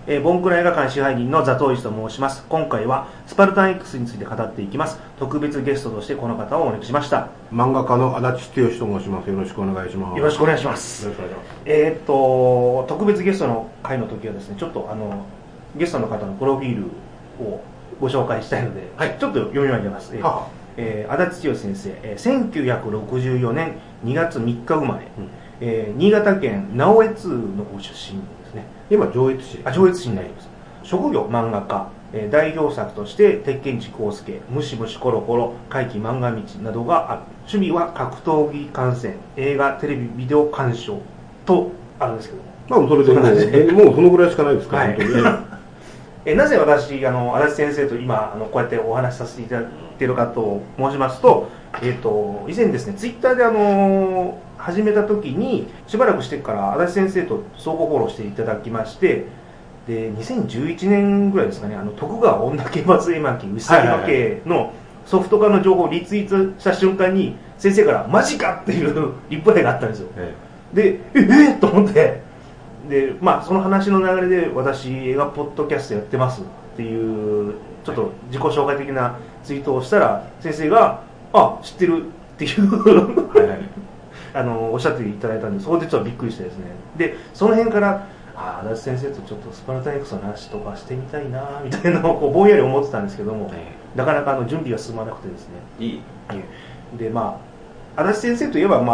ボンクラ映画館支配人のザトウイチと申します。今回はスパルタン X について語っていきます。特別ゲストとしてこの方をお招きしました。 漫画家の足立剛と申します。よろしくお願いします。 よろしくお願いします。特別ゲストの回の時はですね、ちょっとゲストの方のプロフィールをご紹介したいので、はい、ちょっと読み上げます。足立剛先生、1964年2月3日生まれ、新潟県直江津のご出身ですね。 今上越市。 上越市になります。職業漫画家、代表作として鉄拳寺康介、ムシムシコロコロ、怪奇漫画道などがある。趣味は格闘技観戦、映画テレビビデオ鑑賞とあるんですけども、 まあそれでもうそのぐらいしかないですから、 はいなぜ私足立先生と今こうやってお話しさせていただいているかと申しますと、以前ですねツイッターで始めた時にしばらくしてから足立先生と相互フォローしていただきまして、で2011年ぐらいですかね、徳川女刑罰絵巻牛崎の刑のソフト化の情報をリツイートした瞬間に先生からマジかっていうリプライがあったんですよ。でと思って、でその話の流れで私映画ポッドキャストやってますっていうちょっと自己紹介的なツイートをしたら先生が知ってるっていうおっしゃっていただいたんで、そこでちょっとびっくりしてですね、でその辺から足立先生とちょっとスパルタン X の話とかしてみたいなみたいなのをぼんやり思ってたんですけども、なかなか準備が進まなくてですね。で足立先生といえば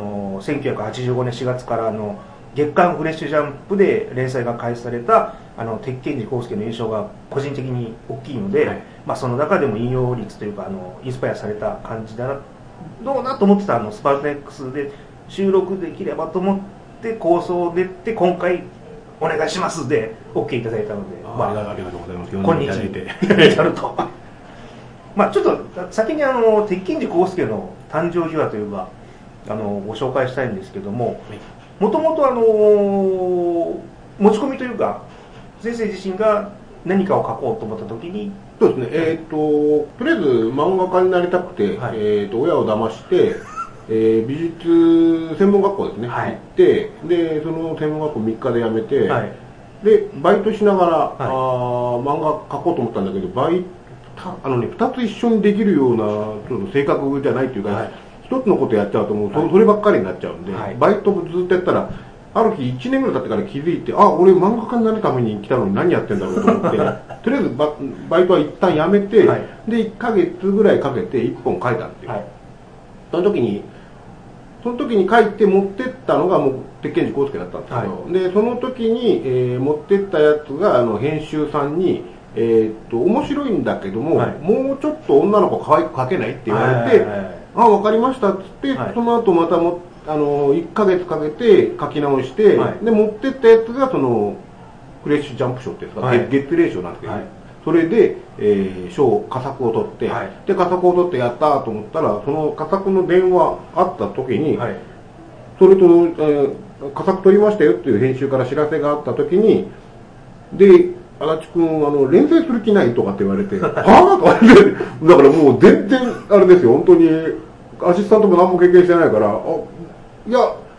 1985年4月から月刊フレッシュジャンプで連載が開始された鉄拳寺康介の印象が個人的に大きいので、その中でも引用率というかインスパイアされた感じだなどうなと思ってたスパルタン X で収録できればと思って構想でって今回お願いしますで OK いただいたので、 ありがとうございます。 今日やるとちょっと先に鉄拳寺康介の誕生秘話というかご紹介したいんですけども、もともと持ち込みというか先生自身が何かを書こうと思った時に、 そうですね、とりあえず漫画家になりたくて、親を騙して美術専門学校ですね、行ってでその専門学校3日で辞めて、でバイトしながら、漫画描こうと思ったんだけど2つ一緒にできるようなちょっと性格じゃないというか、一つのことやっちゃうともうそればっかりになっちゃうんで、バイトずっとやったらある日1年ぐらい経ってから気づいて、俺漫画家になるために来たのに何やってんだろうと思ってとりあえずバイトは一旦やめて、で1ヶ月ぐらいかけて1本書いたんですよ。その時に書いて持ってったのがもう鉄拳寺康介だったんですけど、でその時に、持ってったやつが編集さんに面白いんだけども、もうちょっと女の子可愛く描けないって言われて、分かりましたっつって、その後また1ヶ月かけて書き直して、で持ってったやつがそのフレッシュジャンプ賞っていうんですか、月例賞なんですけど、それで佳作を取って、で佳作を取ってやったと思ったら、その佳作の電話あった時に、それと、佳作取りましたよっていう編集から知らせがあった時に、で足立君連載する気ないとかって言われてはぁとか言って、だからもう全然あれですよ、本当にアシスタントも何も経験してないから、い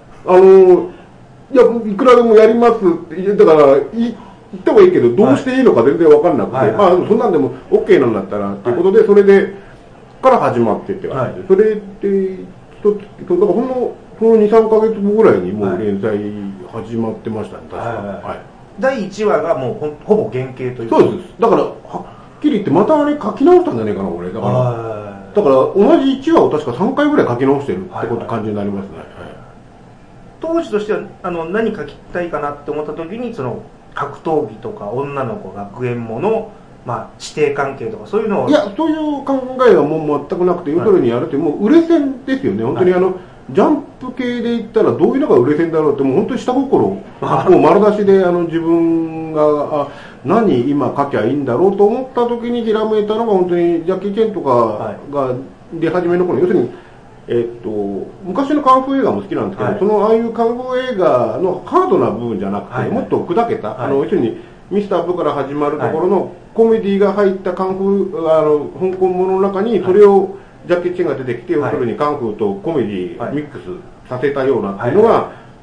くらでもやりますって、だから言った方がいいけどどうしていいのか全然分かんなくて、そんなんでも OK なんだったらっていうことで、それでから始まってって感じで、それでだからこの 2,3 ヶ月後ぐらいにもう連載始まってましたね、確か。 第1話がもうほぼ原型というか。 そうです。だからはっきり言ってまた書き直したんじゃないかな俺。だから同じ1話を確か3回ぐらい書き直してるって感じになりますね。 当時としては何書きたいかなって思った時に、その格闘技とか女の子学園もの、師弟関係とかそういうのを、 いやそういう考えはもう全くなくて、要するにやるってもう売れ線ですよね。本当にジャンプ系で言ったらどういうのが売れ線だろうって、もう本当に下心もう丸出しで自分が何今書きゃいいんだろうと思った時にひらめいたのが、本当にジャッキー・チェンとかが出始めの頃、要するに昔のカンフー映画も好きなんですけど、ああいうカンフー映画のハードな部分じゃなくて、もっと砕けた、要するにミスターブから始まるところのコメディが入ったカンフー香港ものの中にそれをジャッキー・チェンが出てきて、要するにカンフーとコメディミックスさせたようなっていうのが、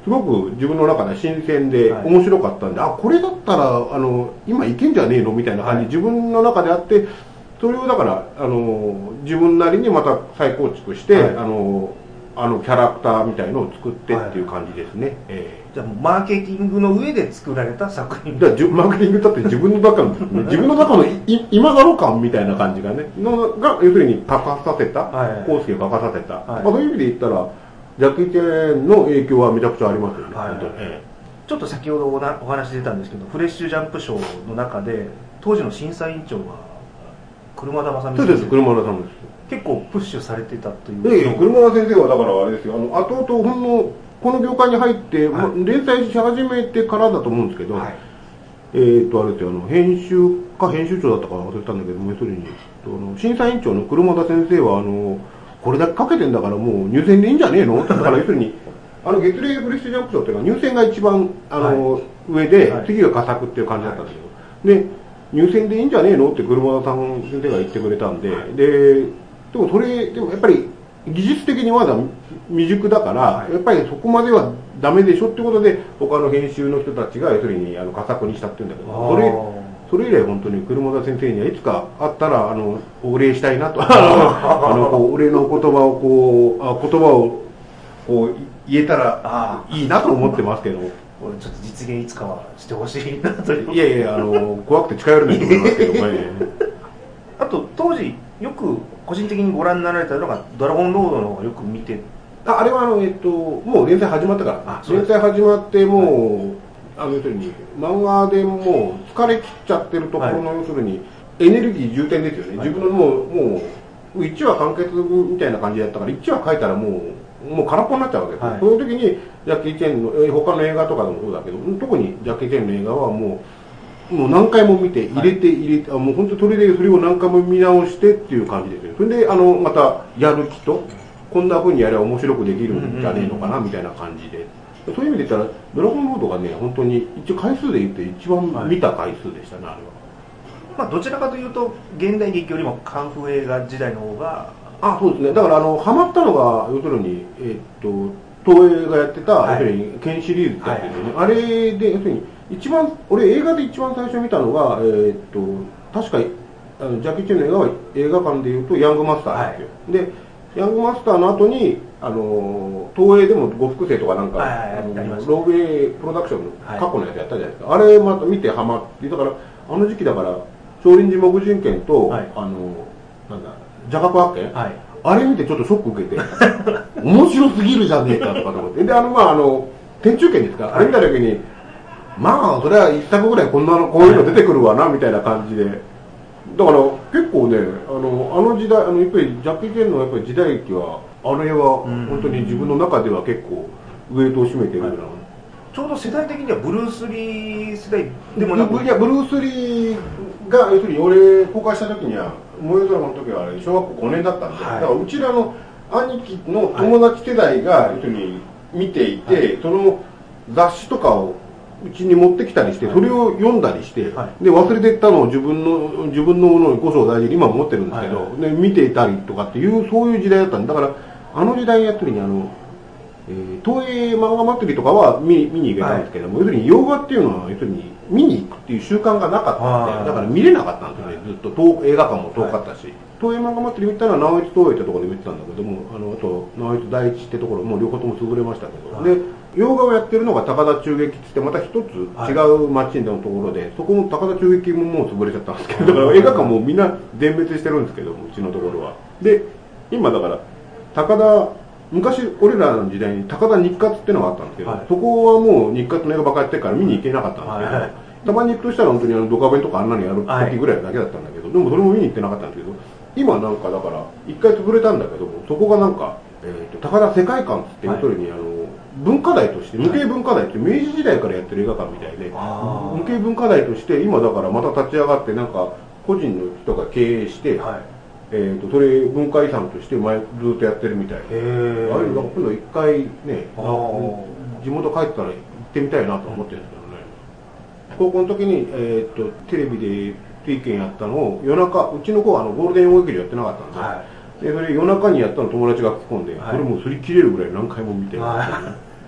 すごく自分の中で新鮮で面白かったんで、はい、これだったら今いけんじゃねえのみたいな感じ、はい、自分の中であって、それをだから自分なりにまた再構築して、はい、キャラクターみたいのを作ってっていう感じですね。はい、 じゃあマーケティングの上で作られた作品。 マーケティングだって自分の中の、ね、自分の中の今頃感みたいな感じがねが要するに欠かさせた、コースを欠かさせた、はい、そういう意味で言ったらジャッキー・チェンの影響はめちゃくちゃありますよね。はい、本当に。 ちょっと先ほどお話出たんですけど、フレッシュジャンプショーの中で当時の審査委員長が車田正美先生。そうです、車田さんです。 結構プッシュされてたという。 車田先生はだからあれですよ、後々この業界に入って、はい、連載し始めてからだと思うんですけど、はい、あれですよ、編集長だったか忘れたんだけども、要するに審査委員長の車田先生はこれだけかけてんだからもう入選でいいんじゃねえのだから要するに月齢フレッシュジャンプ賞っていうのは入選が一番はい、上で、はい、次が佳作っていう感じだったんですけど、はい、で入選でいいんじゃねえのって車田さん先生が言ってくれたんで、はい、でもやっぱり技術的にまだ未熟だから、はい、やっぱりそこまではダメでしょってことで他の編集の人たちが要するに佳作にしたっていうんだけど、それ以来本当に車田先生にはいつか会ったらお礼したいなとお礼の言葉をこう言えたらいいなと思ってますけど、 これちょっと実現いつかはしてほしいなという。 いやいや怖くて近寄れないと思いますけどあと当時よく個人的にご覧になられたのがドラゴンロードの方がよく見て、 あれはもう連載始まったから連載始まってもう、はい、要するに漫画でもう疲れ切っちゃってるところの、はい、要するにエネルギー充填ですよね、はい、自分のもう1話完結みたいな感じだったから1話書いたらもう空っぽになっちゃうわけですよ、はい、そういう時にジャッキー・チェンの他の映画とかでもそうだけど、特にジャッキー・チェンの映画はもう何回も見て入れて、もう本当それを何回も見直してっていう感じですよ。それでまたやる気とこんな風にやれば面白くできるんじゃねえのかなみたいな感じで、そういう意味で言ったらドラゴンロードがね本当に一応回数で言って一番見た回数でしたね、はい、あれは。 まあどちらかというと現代劇よりもカンフー映画時代の方が。 そうですね。だからハマったのが要するに東映がやってた、はい、要するに剣シリーズってやつですよね、はい、あれで要するに俺映画で一番最初見たのが確かジャッキー・チェンの映画は映画館でいうとヤングマスターなんですよ、はい、でヤングマスターの後に東映でも呉服生とかなんか、ローウェイプロダクションの過去のやつやったじゃないですか、はい、あれまた見てハマって、だから時期だから少林寺木人剣と、はい、なんだジャカク発見、はい、あれ見てちょっとショック受けて面白すぎるじゃねえかとかと思って、で天中剣ですか、はい、あれ見た時にそれは一作ぐらいこういうの出てくるわなみたいな感じで、だから結構ね時代やっぱりジャッキー・チェンのやっぱり時代劇はあれは本当に自分の中では結構ウエイトを占めてるような、はい、 ちょうど世代的にはブルース・リー世代でもなく、 いやブルース・リーが要するに俺公開した時には燃え空の時はあれ小学校5年だったんで、はい、だからうちらの兄貴の友達世代が要するに見ていて、はい、その雑誌とかをうちに持ってきたりして、それを読んだりして、はい、で忘れていったのを自分のものにこそ大事に今も持ってるんですけど、はい、で見ていたりとかっていうそういう時代だったんで、だから時代やってるに東映漫画祭りとかは見に行けたんですけども、はい、要するに洋画っていうのは要するに見に行くっていう習慣がなかったんで、だから見れなかったんですよね、ずっと映画館も遠かったし、はい、東映漫画祭り見たら直江津東映ってところで見てたんだけども、あと直江津第一ってところも両方とも優れましたけど、はい、で洋画をやってるのが高田中劇ってまた一つ違う町のところで、はい、そこも高田中劇ももう潰れちゃったんですけど、だから映画館もみんな全滅してるんですけども、うちのところは。で今だから昔俺らの時代に高田日活っていうのがあったんですけど、はい、そこはもう日活の映画ばっかりやってるから見に行けなかったんですけど、はい、たまに行くとしたら本当にドカベンとかあんなのやる時ぐらいだけだったんだけど、でもそれも見に行ってなかったんですけど、今なんかだから一回潰れたんだけども、そこがなんか、高田世界観って要するに文化財として無形文化財って明治時代からやってる映画館みたいで、無形文化財として今だからまた立ち上がってなんか個人の人が経営して、はい、それ文化遺産としてずっとやってるみたいで、ああいうの今度一回ね地元帰ったら行ってみたいなと思ってるんですけどね、高校の時に、テレビで水拳やったのを夜中、うちの子はゴールデン大喜利やってなかったんで、はい、でそれ夜中にやったの友達が吹き込んで、はい、それもう擦り切れるぐらい何回も見てるんですよね、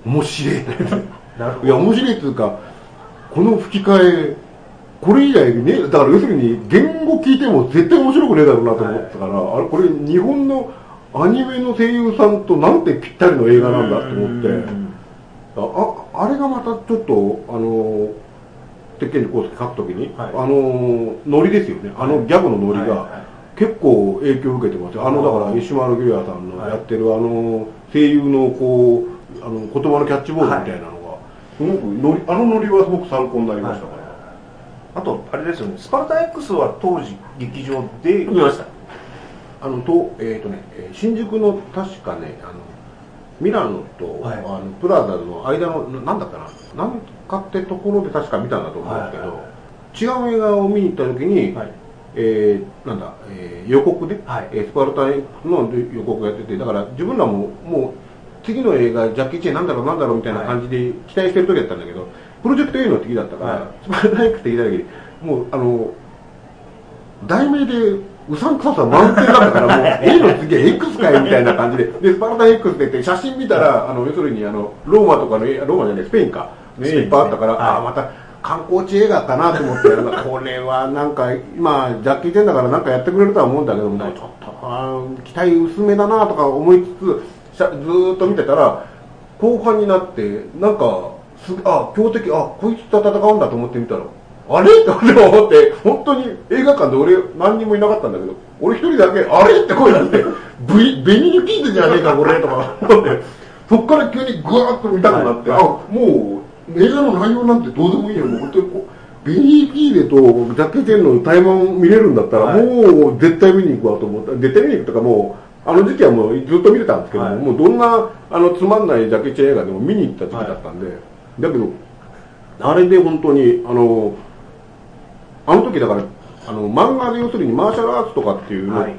面白いいや面白いっていうか、この吹き替えこれ以外ね、だから要するに言語聞いても絶対面白くねえだろうなと思ってたから、あれこれ日本のアニメの声優さんとなんてぴったりの映画なんだと思って、あれがまたちょっと鉄拳に書くときに、ノリですよね、ギャグのノリが結構影響を受けてますよ。だから石丸ギリアさんのやってる声優のこう言葉のキャッチボールみたいなのがすごくノリはすごく参考になりましたから。 あとあれですよね、スパルタン X は当時劇場で見ました。 新宿の確かねミラノと、プラザの間のなんだったかな、なんかってところで確か見たんだと思うんですけど、違う映画を見に行った時に、予告で、スパルタン X の予告やってて、だから自分らももう次の映画ジャッキー・チェンなんだろうみたいな感じで期待してる時だったんだけど、プロジェクト A の敵だったから、スパルタン X って聞いた時にもう題名でうさんくささ満点だったから、もう A の次は X かいみたいな感じで、スパルタン X って言って写真見たら、要するにローマとかの、ローマじゃない、スペインか、いっぱいあったから、また観光地映画かなと思って、これはなんか、今、ジャッキー・チェンだからなんかやってくれるとは思うんだけども、ちょっと期待薄めだなとか思いつつ、ずーっと見てたら、後半になって、なんか、強敵、こいつと戦うんだと思ってみたら、あれって思って、本当に映画館で俺何人もいなかったんだけど、俺一人だけ、あれって声出して、紅に聞いてじゃねえかこれとか思って、そっから急にグワーッと見たくなって、もう映画の内容なんてどうでもいいよ、もう本当にベニー・キーレとジャッキー・チェンの対マン見れるんだったら、もう絶対見に行くわと思った。絶対見に行くとか、もうあの時期はもうずっと見てたんですけども、もうどんなつまんないジャッキー・チェン映画でも見に行った時期だったんで、だけどあれで本当にあの時だから漫画で要するにマーシャルアーツとかっていうのって、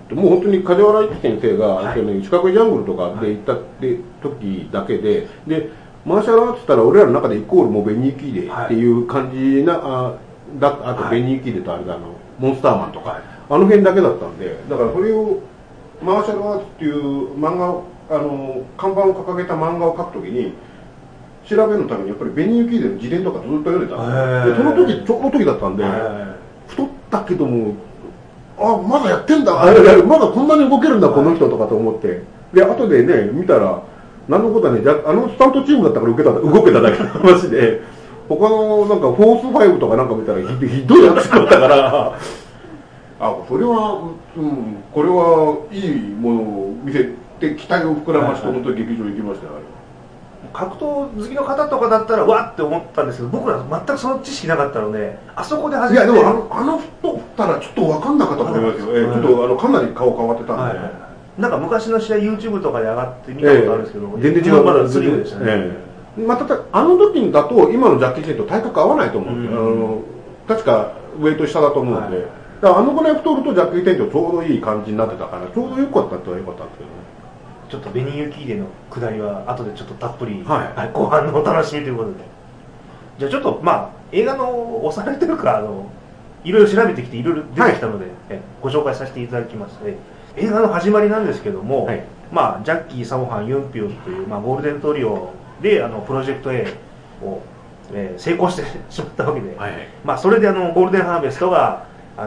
もう本当に梶原一騎先生が、四角いジャングルとかで行った時だけで、マーシャルアーツったら俺らの中でイコールもうベニー・キーレっていう感じな、あとベニー・キーレとあれだモンスターマンとか、あの辺だけだったんで、だからそれをマーシャルアーツっていう漫画看板を掲げた漫画を描くときに調べるためにやっぱりベニー・キーレの自伝とかずっと読んでたんで、その時ちょうど時だったんで、太ったけどもまだやってんだ、まだこんなに動けるんだこの人とかと思って、で後でね見たら何のことはね、スタントチームだったから動けただけの話で、他のなんかフォース5とかなんか見たらひどいアクションだったからそれは、これはいいものを見せて期待を膨らまして本当に劇場行きましたよ。 格闘好きの方とかだったらわって思ったんですけど、僕ら全くその知識なかったので、あそこで初めて。 いやでも太ったらちょっと分かんなかったと思いますよ。ちょっとかなり顔変わってたんで、 なんか昔の試合 YouTube とかで上がって見たことあるんですけど、 全然違う。 まだスリムでしたね。 またあの時だと今のジャッキー・チェンと体格合わないと思うんで、確かウェイト下だと思うんで、だからあのぐらい太るとジャッキー・チェンとちょうどいい感じになってたから、ちょうど良かったっては良かったんですけどね。 ちょっとベニー・キーレの下りは後でちょっとたっぷり、後半のお楽しみということで、じゃあちょっと映画のおさらいというかいろいろ調べてきていろいろ出てきたので、ご紹介させていただきます。映画の始まりなんですけども、ジャッキー、サモハン、ユンピョウという、ゴールデントリオでプロジェクト A を、成功してしまったわけで、それでゴールデンハーベストが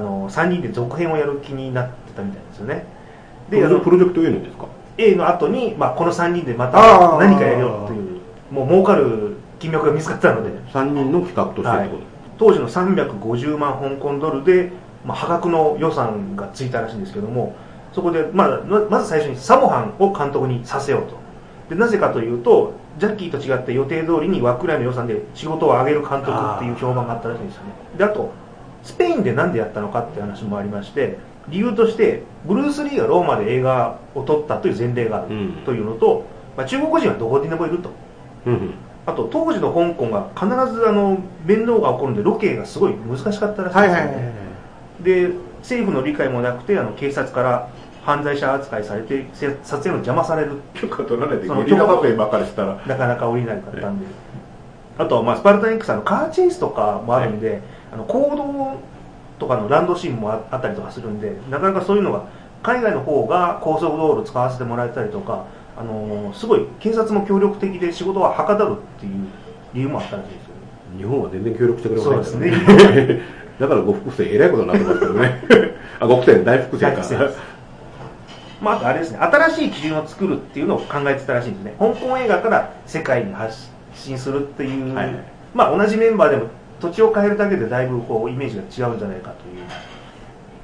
3人で続編をやる気になってたみたいですよね。 でプロジェクト A のですか、 A の後に、この3人でまた何かやるよという、もう儲かる金額が見つかったので、 3人の企画としてってこと、 当時の350万香港ドルで、破格の予算がついたらしいんですけども、そこで、まず最初にサモハンを監督にさせようと。でなぜかというと、ジャッキーと違って予定通りに枠内の予算で仕事を上げる監督っていう評判があったらしいんですよね。であとスペインでなんでやったのかっていう話もありまして、理由としてブルース・リーがローマで映画を撮ったという前例があるというのと、中国人はどこにでもいると、あと当時の香港が必ず面倒が起こるんでロケがすごい難しかったらしいんですよね。で政府の理解もなくて警察から犯罪者扱いされて撮影の邪魔される、 許可取られてゲリラ撮影ばっかりしたらなかなか降りなかったんで、あとスパルタン X カーチェイスとかもあるんで、行動とかのランドシーンもあったりとかするんで、なかなかそういうのが海外の方が高速道路使わせてもらえたりとか、 すごい警察も協力的で仕事ははかどるっていう理由もあったらしいですよね。 日本は全然協力してくれませんそうですねだから呉服船えらいことになってますけどね呉服船大福船かあとあれですね、新しい基準を作るっていうのを考えてたらしいんですね。香港映画から世界に発信するっていう、同じメンバーでも土地を変えるだけでだいぶイメージが違うんじゃないかという、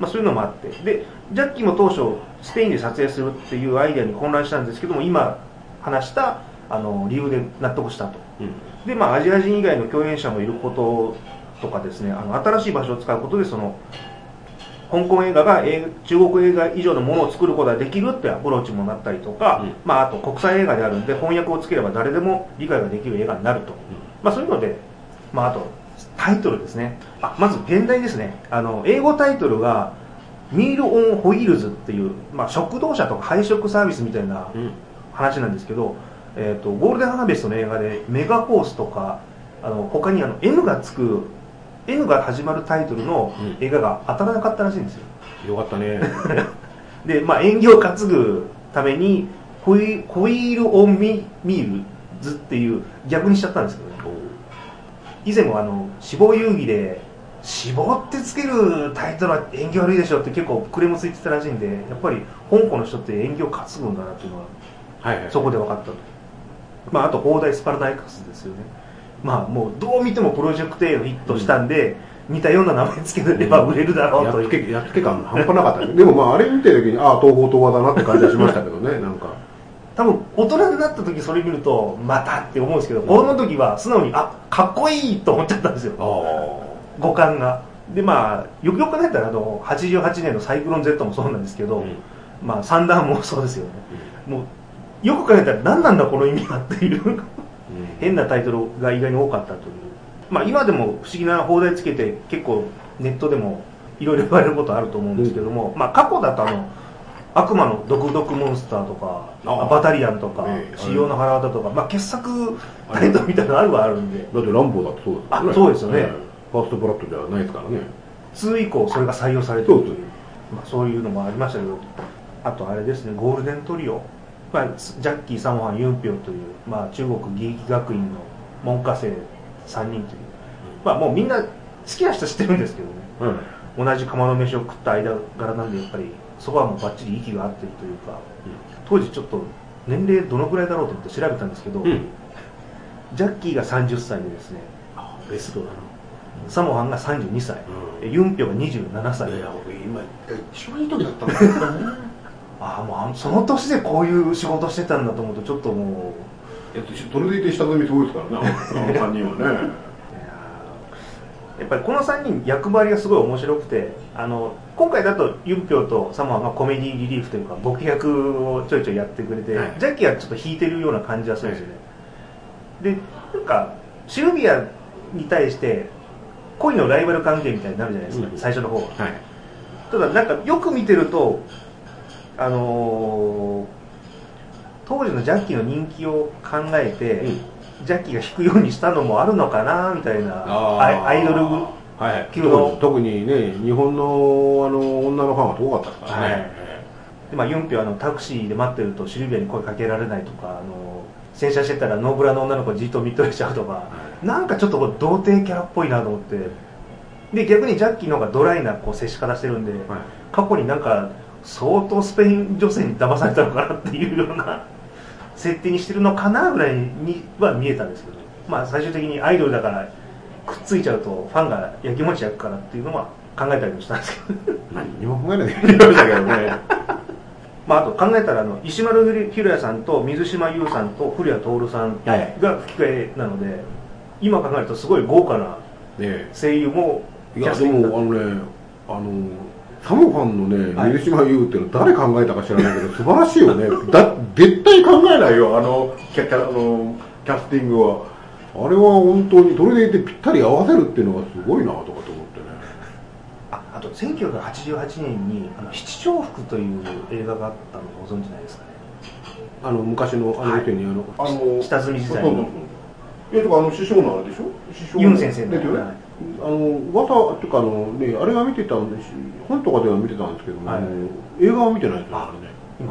そういうのもあって、でジャッキーも当初スペインで撮影するっていうアイデアに混乱したんですけども、今話した理由で納得したと、でアジア人以外の共演者もいることとかですね、新しい場所を使うことで香港映画が中国映画以上のものを作ることができるっていうアプローチもなったりとか、あと国際映画であるんで翻訳をつければ誰でも理解ができる映画になると、そういうので、あとタイトルですね。まず現代ですね。英語タイトルがミール・オン・ホイールズっていう、食堂車とか配食サービスみたいな話なんですけど、ゴールデンハーベストの映画でメガホースとか他にN がつくN が始まるタイトルの映画が当たらなかったらしいんですよ。 よかったねで、縁起を担ぐためにホイール・オン・ミールズっていう逆にしちゃったんですけどね。以前も死亡遊戯で死亡ってつけるタイトルは縁起悪いでしょって結構クレームついてたらしいんで、やっぱり香港の人って縁起を担ぐんだなっていうのは、そこで分かったと。あと放題スパルタ X ですよね。もうどう見てもプロジェクト A のヒットしたんで、似たような名前つければ売れるだろうという、 やっつけ感半端なかったねでもあれ見てる時に東宝東和だなって感じはしましたけどねなんか多分大人になった時それ見るとまたって思うんですけど、子供の時は素直にかっこいいと思っちゃったんですよ、五感が。でよくよく考えたら88年のサイクロン Z もそうなんですけど、三段もそうですよね、もうよく考えたら何なんだこの意味はっていう変なタイトルが意外に多かったという、今でも不思議な放題つけて結構ネットでもいろいろ言われることあると思うんですけども、過去だと悪魔の毒々モンスターとかバタリアンとか仕様の腹渡とか、傑作タイトルみたいなのあるはあるんで。 だってランボーだってそうですよね。 そうですよね、 ファーストブラッドではないですからね。 2以降それが採用されてるという、そういうのもありましたけど、あとあれですね、ゴールデントリオ、ジャッキー、サモハン、ユンピョウという、中国芸伎学院の門下生3人という、もうみんな好きな人知ってるんですけどね、同じ釜の飯を食った間柄なんで、やっぱりそこはもうバッチリ息が合ってるというか、当時ちょっと年齢どのくらいだろうと思って調べたんですけど、ジャッキーが30歳でですね、 ベストだな。 サモハンが32歳、ユンピョウが27歳。 いや僕今一番いい時だったんだけどねもうその年でこういう仕事してたんだと思うとちょっともうそれでいて下積みすごいですからね3人はねやっぱりこの3人役割がすごい面白くて、今回だとユンピョウとサモハンがコメディリリーフというかボケ役をちょいちょいやってくれて、ジャッキーはちょっと引いてるような感じはするんですよね、でなんかシルビアに対して恋のライバル関係みたいになるじゃないですか、最初の方は、ただなんかよく見てると当時のジャッキーの人気を考えて、ジャッキーが弾くようにしたのもあるのかなみたいな、アイドル級の、 特にね日本の女のファンは遠かったですからね、 でユンピョはタクシーで待ってるとシルビアに声かけられないとか、洗車してたらノーブラの女の子じっと見とれちゃうとか、なんかちょっと童貞キャラっぽいなと思って、で逆にジャッキーの方がドライな接し方してるんで、過去になんか相当スペイン女性に騙されたのかなっていうような設定にしてるのかなぐらいには見えたんですけど、最終的にアイドルだからくっついちゃうとファンがやきもち焼くからっていうのは考えたりもしたんですけど何にも考えないでやりましたけどねあと考えたら石丸ひろやさんと水島優さんと古谷徹さんが吹き替えなので、今考えるとすごい豪華な声優もキャスティング。いやでもサモファンのね、水島優っていうの誰考えたか知らないけど素晴らしいよね絶対考えないよキャスティングは。あれは本当にそれでいてぴったり合わせるっていうのがすごいなとかと思ってね。 あと1988年に七丁服という映画があったのご存知ないですかね。 昔の人に下積み時代にとか師匠のあれでしょ、 ユン先生の噂っていうかあれは見てたんですし、本とかでは見てたんですけども、映画は見てないですよね。 今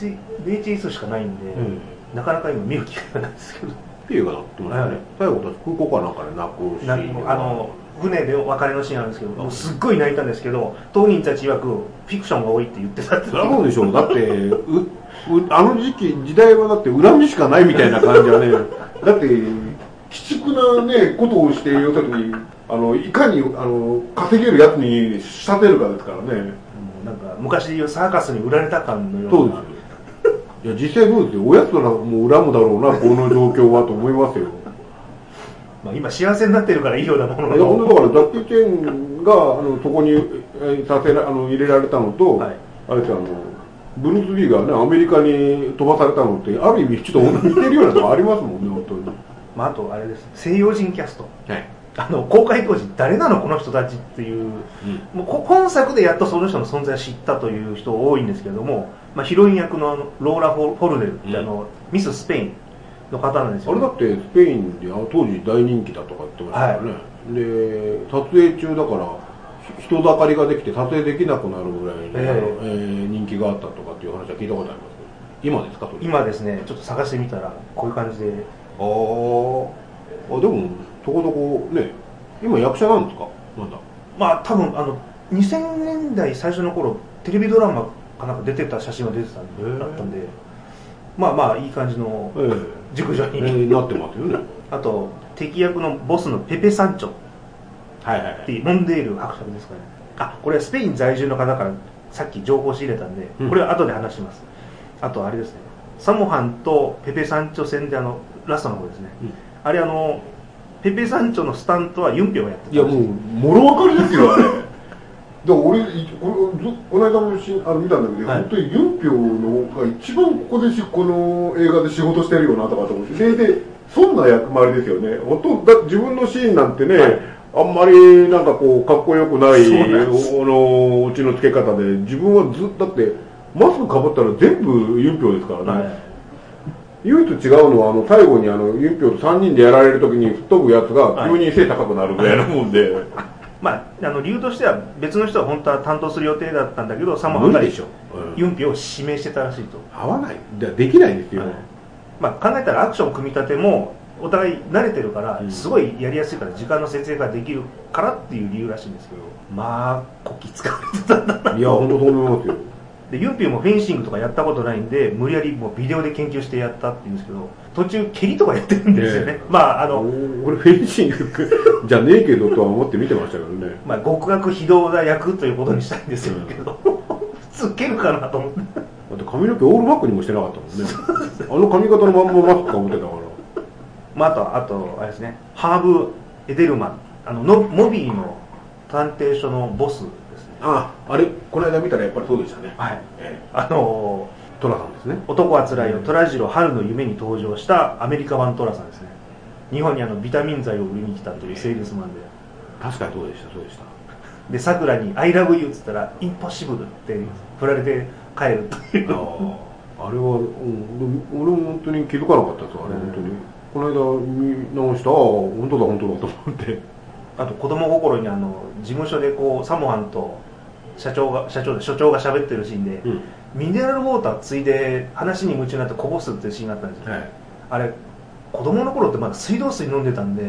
VHS しかないんで、なかなか今見る機会がないですけど。 映画だってましたね。最後空港かなんかで泣くシーン。 船で別れのシーンあるんですけど、もうすっごい泣いたんですけど、当人たち曰くフィクションが多いって言ってたって。 そうでしょう。だってあの時代はだって恨みしかないみたいな感じはね。だって鬼畜なねことをして要するにいかに稼げるやつに仕立てるかですからね。 なんか昔でいうサーカスに売られた感のような。 そうですよ。いや実際そうですよ。おやつらも恨むだろうなこの状況はと思いますよ。 まあ今幸せになってるからいいようなものの。 いや本当だからジャッキー・チェンがそこに入れられたのと、はい、あれですよブルース・リーがねアメリカに飛ばされたのってある意味ちょっと似てるようなとこありますもんね本当に。 まああとあれです西洋人キャスト。はい。公開当時誰なのこの人たちっていう、もう今作でやっとその人の存在を知ったという人多いんですけれども、まあ、ヒロイン役のローラ・フォルネルってミス・スペインの方なんですよ、ね、 あれだってスペインで当時大人気だとか言ってましたからね、はい、で撮影中だから人だかりができて撮影できなくなるぐらいに、人気があったとかっていう話は聞いたことありますけど今ですかそれ。 今ですねちょっと探してみたらこういう感じで。 でもとこどこね今役者なんですかまだ。 まあ多分2000年代最初の頃テレビドラマかなんか出てた写真が出てたんだったんで、まあまあいい感じの熟女に、 なってますよね。 あと敵役のボスのペペサンチョっていうモンデール伯爵ですかね。あ、これはスペイン在住の方からさっき情報を仕入れたんで、これは後で話します。あとあれですねサモハンとペペサンチョ戦でラストの方ですね、あれペペサンチョのスタントはユンピョがやってた。 いやもうもろ分かりですよあれ。だから俺この間も見たんだけど、はい、本当にユンピョのが一番この映画で仕事してるよなとかと思ってでそんな役回りですよね。本当だ自分のシーンなんてね、はい、あんまりなんかこうかっこよくないオチのつけ方で自分はだってマスクかぶったら全部ユンピョですからね、はい、唯一違うのは最後にユンピョと3人でやられるときに吹っ飛ぶやつが急に背高くなるぐらいなもんで、はい、 まあ理由としては別の人は本当は担当する予定だったんだけどサモハンがユンピョを指名してたらしいと。 合わないできないですよ、はい、 まあ、考えたらアクション組み立てもお互い慣れてるからすごいやりやすいから時間の節約ができるからっていう理由らしいんですけど、まあこき使われてたんだな。 いや本当そう思いますよ。 でユンピョもフェンシングとかやったことないんで無理やりもうビデオで研究してやったって言うんですけど途中蹴りとかやってるんですよね、まあ俺フェンシングじゃねえけどとは思って見てましたけどね。 まあ極悪非道な役ということにしたいんですけど、普通蹴るかなと思ってだって髪の毛オールバックにもしてなかったもんね髪型のまんまマスクかぶってたからまあ、あとあれですねハーブ・エデルマンモビーの探偵所のボスですね。 あれこの間見たらやっぱりそうでしたね。 はい、 トラさんですね。 男はつらいよ虎次郎春の夢に登場したアメリカ版トラさんですね。日本にビタミン剤を売りに来たというセールスマンで確かにそうでしたでさくらに「I love you」っつったら「インポッシブル」って振られて帰るっていうあれは、俺も本当に気づかなかったですあれ、本当にこの間見直した本当だと思ってあと子供心に事務所でこうサモハンと所長が喋ってるシーンで、ミネラルウォーターついで話に夢中になってこぼすっていうシーンがあったんですよ、はい、あれ子供の頃ってまだ水道水飲んでたんで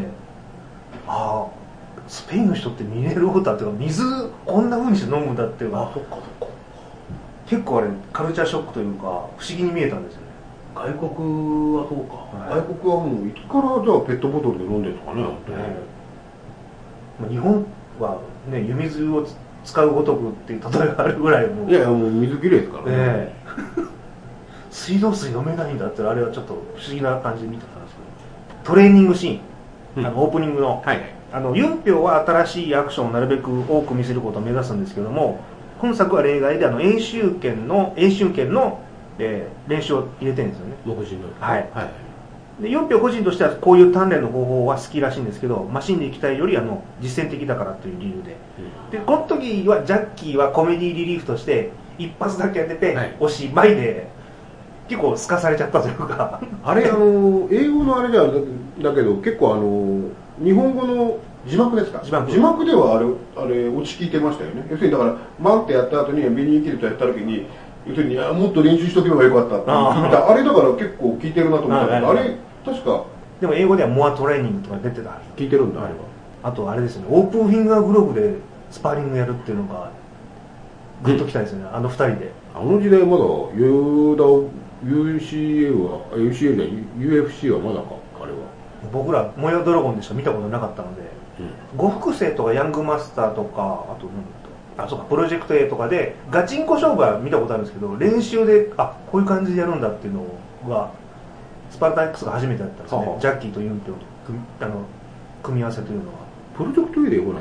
スペインの人ってミネラルウォーターっていうか水こんな風にして飲むんだっていうか結構あれカルチャーショックというか不思議に見えたんですよね。 外国はそうか、はい、外国はもういつからじゃあペットボトルで飲んでるのかね、 日本はね湯水を使うごとくっていう例えがあるぐらいもいやもう水きれいですからね、 水道水飲めないんだってあれはちょっと不思議な感じで見てたんですけどトレーニングシーン、オープニングの、はい、ユンピョは新しいアクションをなるべく多く見せることを目指すんですけども本作は例外で演習権の練習を入れてるんですよね。 独自のはい、でユンピョ個人としてはこういう鍛錬の方法は好きらしいんですけどマシンで行きたいより実践的だからという理由で、でこの時はジャッキーはコメディリリーフとして一発だけやってて、おしまいで結構すかされちゃったというかあれ英語のあれじゃだけど結構日本語の字幕ですか字幕ではあれ落ち聞いてましたよね。要するにだからマンってやった後にビニーキルトやった時に要するにもっと練習しとけばよかったって言ったあれだから結構聞いてるなと思ったけど、あれ確かでも英語ではモアトレーニングとか出てた。 聞いてるんだあれは。 あとあれですね、オープンフィンガーグローブでスパーリングやるっていうのがグッときたですね、あの2人で。 あの時代まだUCA は UCA じゃ UFC はまだか、あれは。 僕らモヤドラゴンでしか見たことなかったので、呉服生とかヤングマスターとか、あとそうかプロジェクト A とかでガチンコ勝負は見たことあるんですけど、練習でこういう感じでやるんだっていうのがスパルタ X が初めてだったんですね。ジャッキーとユンピョウと組み合わせというのは。 プロジェクト A でほら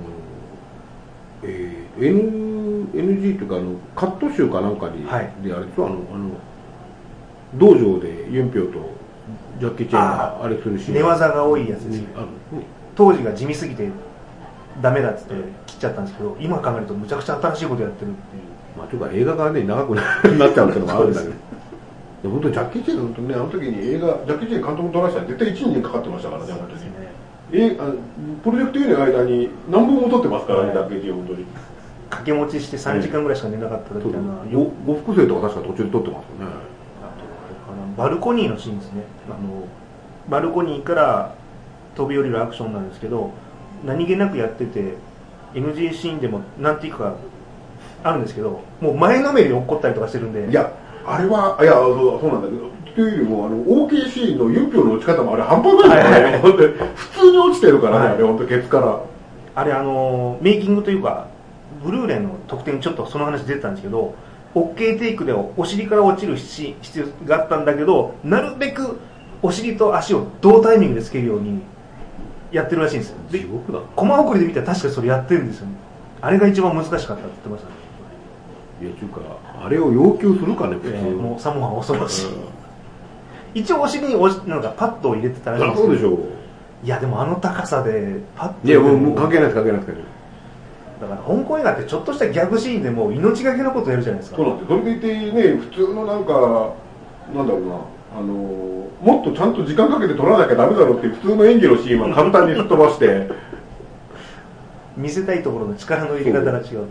NG というかカット集かなんかで、はい、であれと道場でユンピョウとジャッキー・チェンがあれするし、 寝技が多いやつですね。当時が地味すぎてダメだっつって切っちゃったんですけど、今考えるとむちゃくちゃ新しいことやってるっていう。 まあというか映画がね長くなっちゃうっていうのもあるんだけどで本当にジャッキー・チェンのね、あの時にジャッキー・チェン監督取らせたら絶対1年かかってましたからね、本当に。プロジェクト A の間に何本も撮ってますからね、ジャッキー・チェン本当に。 掛け持ちして3時間ぐらいしか寝なかった時だな。 呉服生とか確か途中で撮ってますよね。 バルコニーのシーンですね。バルコニーから飛び降りるアクションなんですけど、何気なくやってて NG シーンでもなんていうかあるんですけど、もう前のめりで落っこったりとかしてるんで。 いやあれはいやそうなんだけど、というよりもOKC のユンピョウの落ち方もあれ半端ないですよね。普通に落ちてるからね、あれ本当ケツから。あれメイキングというかブルーレイの特典にちょっとその話出てたんですけど、OK テイクでお尻から落ちる必要があったんだけど、なるべくお尻と足を同タイミングでつけるようにやってるらしいんですよ。で、コマ送りで見たら確かにそれやってるんですよね。あれが一番難しかったって言ってましたね。 いやというかあれを要求するかね、普通。 もうサモア恐ろしい。一応お尻になんかパッドを入れてたらしいんですけど。 そうでしょう。 いやでもあの高さでパッド。 いやもう関係ないです関係ないです。 だから香港映画ってちょっとしたギャグシーンでもう命がけのことやるじゃないですか。 そうなんです。それでいてね、普通のなんだろうな、もっとちゃんと時間かけて撮らなきゃダメだろうっていう普通の演技のシーンは簡単にすっ飛ばして見せたいところの力の入れ方が違うという、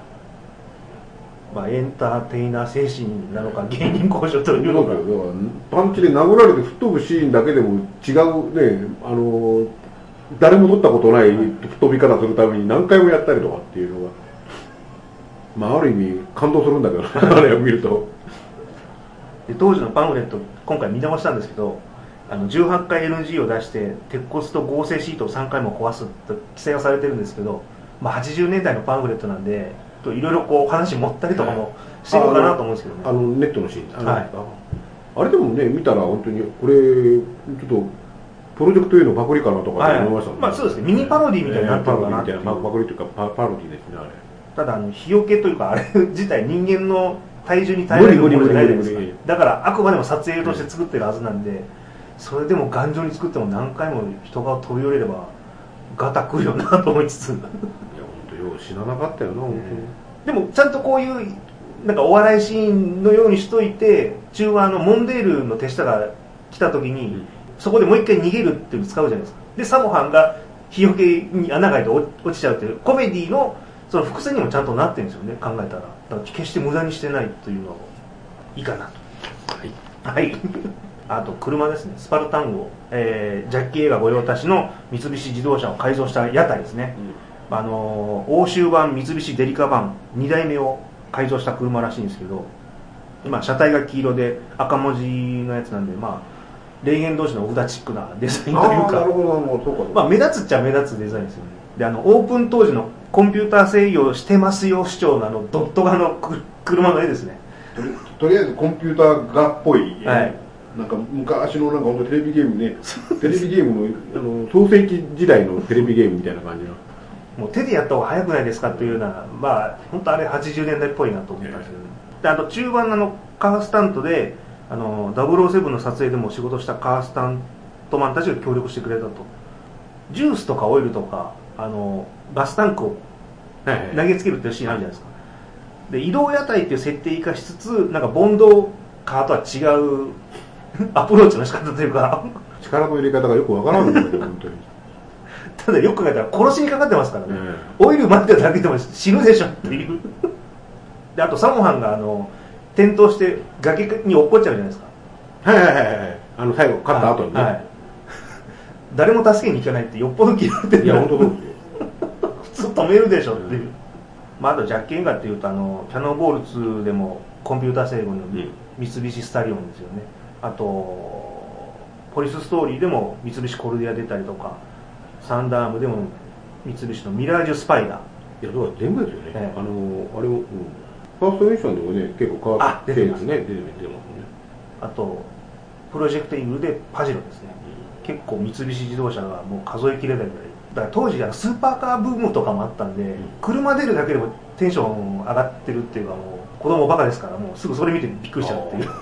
エンターテイナー精神なのか芸人交渉というのか。 パンチで殴られて吹っ飛ぶシーンだけでも違うね、誰も撮ったことない吹っ飛び方するために何回もやったりとかっていうのが、ある意味感動するんだけどあれを見ると。 で当時のパンフレット今回見直したんですけど、18回 NG を出して鉄骨と合成シートを3回も壊すと記載がされてるんですけど、80年代のパンフレットなんでいろいろこう話持ったりとかもしてるのかなと思うんですけどね。 ネットのシーンあれでもね見たら本当にこれちょっとプロジェクト A のパクリかなとか思いましたもんね。 そうですね、ミニパロディみたいになってるかなっていう。 パクリというかパロディですねあれ。 ただ日よけというかあれ自体人間の体重に耐えられるものじゃないじゃないですか。だからあくまでも撮影として作ってるはずなんで、それでも頑丈に作っても何回も人が飛び降りればガタくるよなと思いつつ。いや本当よう死ななかったよな本当に。でもちゃんとこういうなんかお笑いシーンのようにしといて、中盤モンデールの手下が来た時に、そこでもう一回逃げるっていうのを使うじゃないですか。でサモハンが日よけに穴が開いて落ちちゃうっていうコメディのその伏線にもちゃんとなってるんですよね、考えたら。だから決して無駄にしてないというのはいいかなと。はい、はい、あと車ですね、スパルタン号、ジャッキー映画御用達の三菱自動車を改造した屋台ですね、欧州版三菱デリカ版2代目を改造した車らしいんですけど、今車体が黄色で赤文字のやつなんで、霊言同士のオフダチックなデザインというか、目立つっちゃ目立つデザインですよね。でオープン当時のコンピューター制御してますよ主張のドット画の車の絵ですね。 とりあえずコンピューター画っぽい、なんか昔のなんか本当テレビゲームね、テレビゲームの創世紀時代のテレビゲームみたいな感じの。 もう手でやった方が早くないですかというような、本当あれ80年代っぽいなと思ったんですけど、であと中盤のカースタントで007の撮影でも仕事したカースタントマンたちが協力してくれたと。ジュースとかオイルとかガスタンクを投げつけるっていうシーンあるじゃないですか。で移動屋台っていう設定を生かしつつ、なんかボンドカーとは違うアプローチの仕方というか力の入れ方がよくわからんんだけど本当に。 ただよく考えたら殺しにかかってますからね、オイル混ぜただけでも死ぬでしょっていうであとサモハンが転倒して崖に落っこっちゃうじゃないですか。 はいはいはいはい。最後勝った後にね、はい、 誰も助けに行かないってよっぽど嫌われてる。 いや本当そうですよ。 普通止めるでしょっていう、まあ、あとジャッキー映画っていうとキャノンボール2でもコンピューター制御の三菱スタリオンですよね。あとポリスストーリーでも三菱コルディア出たりとか、サンダームでも三菱のミラージュスパイダー。 いやだから全部ですよね、あれを、ファーストミッションでもね結構変わってるんですね。出てますね。 あとプロジェクトイーグルでパジェロですね、結構三菱自動車がもう数えきれないぐらいだから、当時スーパーカーブームとかもあったんで、車出るだけでもテンション上がってるっていうか、もう子供バカですから、もうすぐそれ見てびっくりしちゃうっていう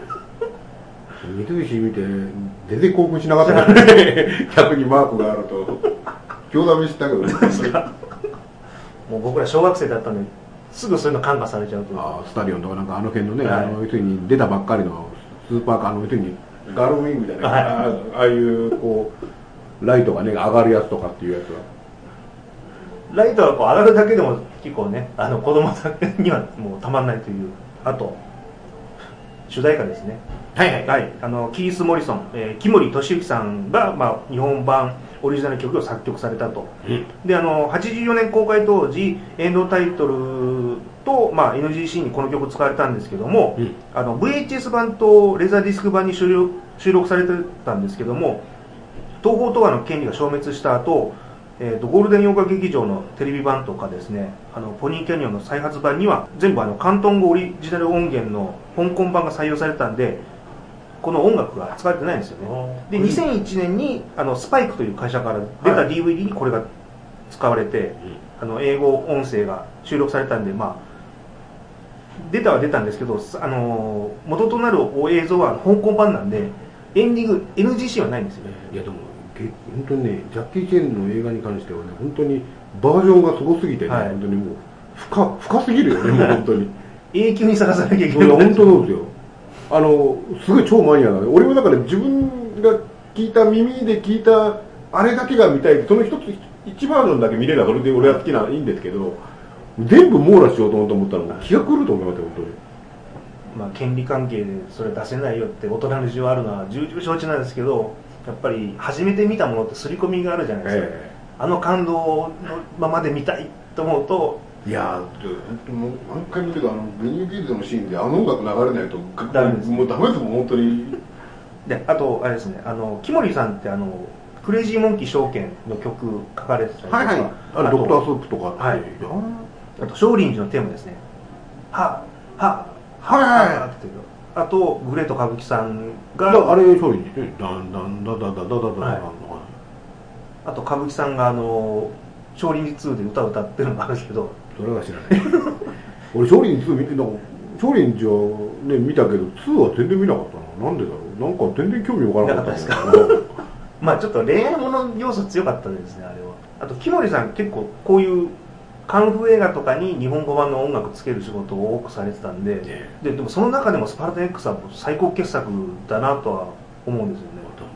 三菱見て全然興奮しなかったからね逆にマークがあると興ざめしたけどねもう僕ら小学生だったんですぐそういうの感化されちゃうというか、 スタリオンとかなんか辺のね、要するに出たばっかりのスーパーカーの要するにガールウィングみたいな、ああいうこうライトがね上がるやつとかっていうやつは、 ライトがこう上がるだけでも結構ね子供にはもうたまんないという。あと主題歌ですね。 はいはい、 はい、キース・モリソン、木森敏行さんが、日本版オリジナル曲を作曲されたと、で84年公開当時エンドタイトルと、NGC にこの曲使われたんですけども、VHS 版とレーザーディスク版に収録されてたんですけども、東宝東亜の権利が消滅した後、ゴールデン洋画劇場のテレビ版とかですね、ポニーキャニオンの再発版には全部広東語オリジナル音源の香港版が採用されたんで、この音楽が使われてないんですよね。で2001年にスパイクという会社から出た DVD にこれが使われて、英語音声が収録されたんで、出たは出たんですけど、元となる映像は香港版なんでエンディング NGC はないんですよね。 いやでも本当にね、ジャッキー・チェンの映画に関してはね、本当にバージョンがすごすぎてね、本当にもう深すぎるよねもう本当に永久に探さなきゃいけない。 本当そうですよ。すごい超マニアなの。俺もだから自分が耳で聞いたあれだけが見たい、その一バージョンだけ見れればそれで俺は好きないいんですけど、全部網羅しようと思ったらもう気が狂うと思いますよ本当に。 権利関係でそれ出せないよって大人の事情あるのは重々承知なんですけど、やっぱり初めて見たものって刷り込みがあるじゃないですか、感動のままで見たいと思うと、 いやーもう何回見てるかベニー・ギーズのシーンで音楽流れないとダメです。 もうダメですもん本当に。 であとあれですね、木森さんってクレイジーモンキー証券の曲書かれてたりとか、 はいはい、ドクタースープとかって、はい、 あと少林寺のテーマですね、はっていう、あとグレート歌舞伎さんがあれ少林寺ね、ダンダンダダダダダダダ、 あと歌舞伎さんが少林寺2で歌を歌ってるのがあるんですけど、 それは知らない俺少林寺2見て少林寺はね見たけど2は全然見なかったな。なんでだろう、なんか全然興味わからなかったですかちょっと恋愛もの要素強かったですねあれは。あと木森さん結構こういうカンフー映画とかに日本語版の音楽つける仕事を多くされてたんで、でもその中でもスパルタン X は最高傑作だなとは思うんですよね。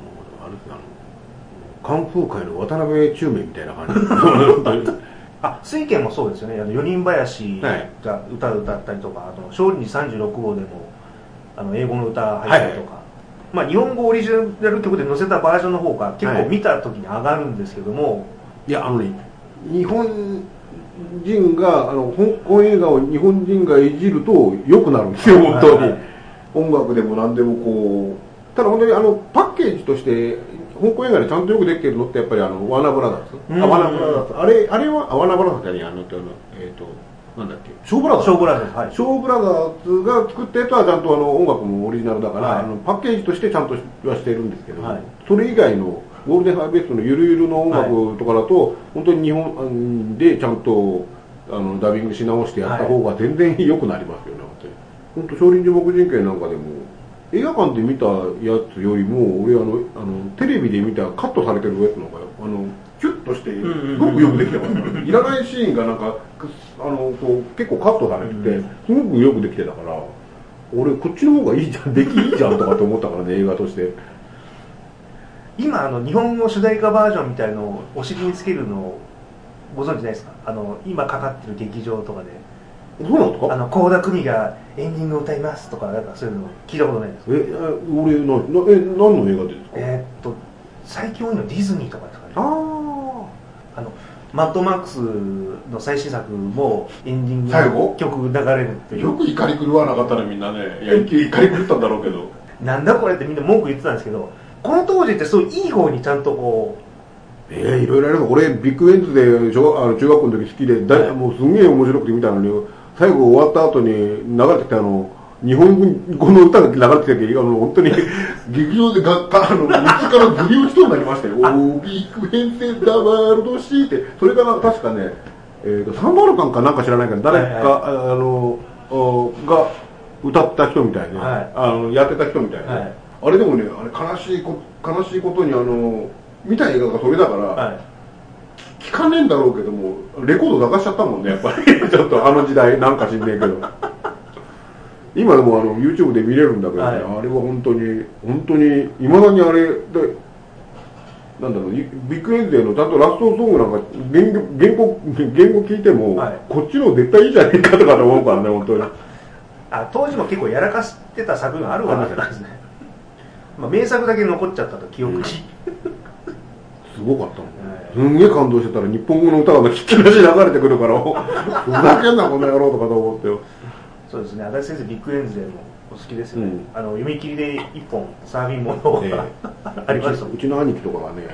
カンフー界の渡辺宙明みたいな感じ水拳もそうですよね。四人林が歌を歌ったりとか、少林寺36号でも英語の歌入ったりとか、日本語オリジナル曲で載せたバージョンの方が結構見た時に上がるんですけども、 いや日本人が香港映画を日本人がいじると良くなるんですよ本当に、音楽でも何でもこう。ただ本当にパッケージとして香港映画でちゃんとよくできてるのってやっぱりワーナーブラザーズ、ワーナーブラザーズ、あれはワーナーブラザーズじゃねえ、なんだっけ、ショーブラザーズ、 はい、 ショーブラザーズが作ったやつはちゃんと音楽もオリジナルだから、パッケージとしてちゃんとはしてるんですけど、それ以外のゴールデンハーベストのゆるゆるの音楽とかだと、本当に日本でちゃんとダビングし直してやった方が全然良くなりますよね。本当少林寺木人拳なんかでも映画館で見たやつよりも俺テレビで見たカットされてるやつの方がキュッとしてすごくよくできてますから、いらないシーンがなんか結構カットされててすごくよくできてたから、俺こっちの方がいいじゃん、出来いいじゃんとかって思ったからね映画として。 今日本の主題歌バージョンみたいのをお尻につけるのをご存知ないですか？今かかってる劇場とかでそうなんですか？ 倖田來未がエンディングを歌いますとか、なんかそういうの聞いたことないですか？ 俺何の映画でですか？ 最近多いのディズニーとかですかね。 あマッドマックスの最新作もエンディングの曲流れるっていう。 よく怒り狂わなかったね、みんなね。いや、怒り狂ったんだろうけど。 なんだこれってみんな文句言ってたんですけど、この当時ってそういい方にちゃんとこう、 いろいろあります。俺ビッグウェンズで中学校の時好きで、もうすんげえ面白くて見たのに、最後終わった後に流れてきた日本語の歌が流れてきて、本当に劇場で水からずり落ちそうになりましたよ。おービッグ編成ダワールドシーって、それが確かね、サンバルカンかなんか知らないけど、誰か、が歌った人みたいね、やってた人みたいね。あれでもね、悲しいことに見た映画がそれだから、聞かねえんだろうけども、レコード流しちゃったもんね、やっぱり。ちょっと時代、なんか知んねえけど。今でもYouTube で見れるんだけどね、あれは本当に、いまだにあれで、なんだろう、ビッグエンズデーのちゃんとラストソングなんか、言語聞いても、こっちの絶対いいじゃねえかとかと思うからね、本当に。 当時も結構やらかしてた作品があるわけなんですね。名作だけ残っちゃったと記憶に。 すごかったもん。すんげえ感動してたら日本語の歌が聞き出し流れてくるから、ふざけんなこの野郎とかと思ってよ。 そうですね、足立先生ビッグエンズでもお好きですよね。読み切りで一本サーフィンものがありました。 うちの兄貴とかがね、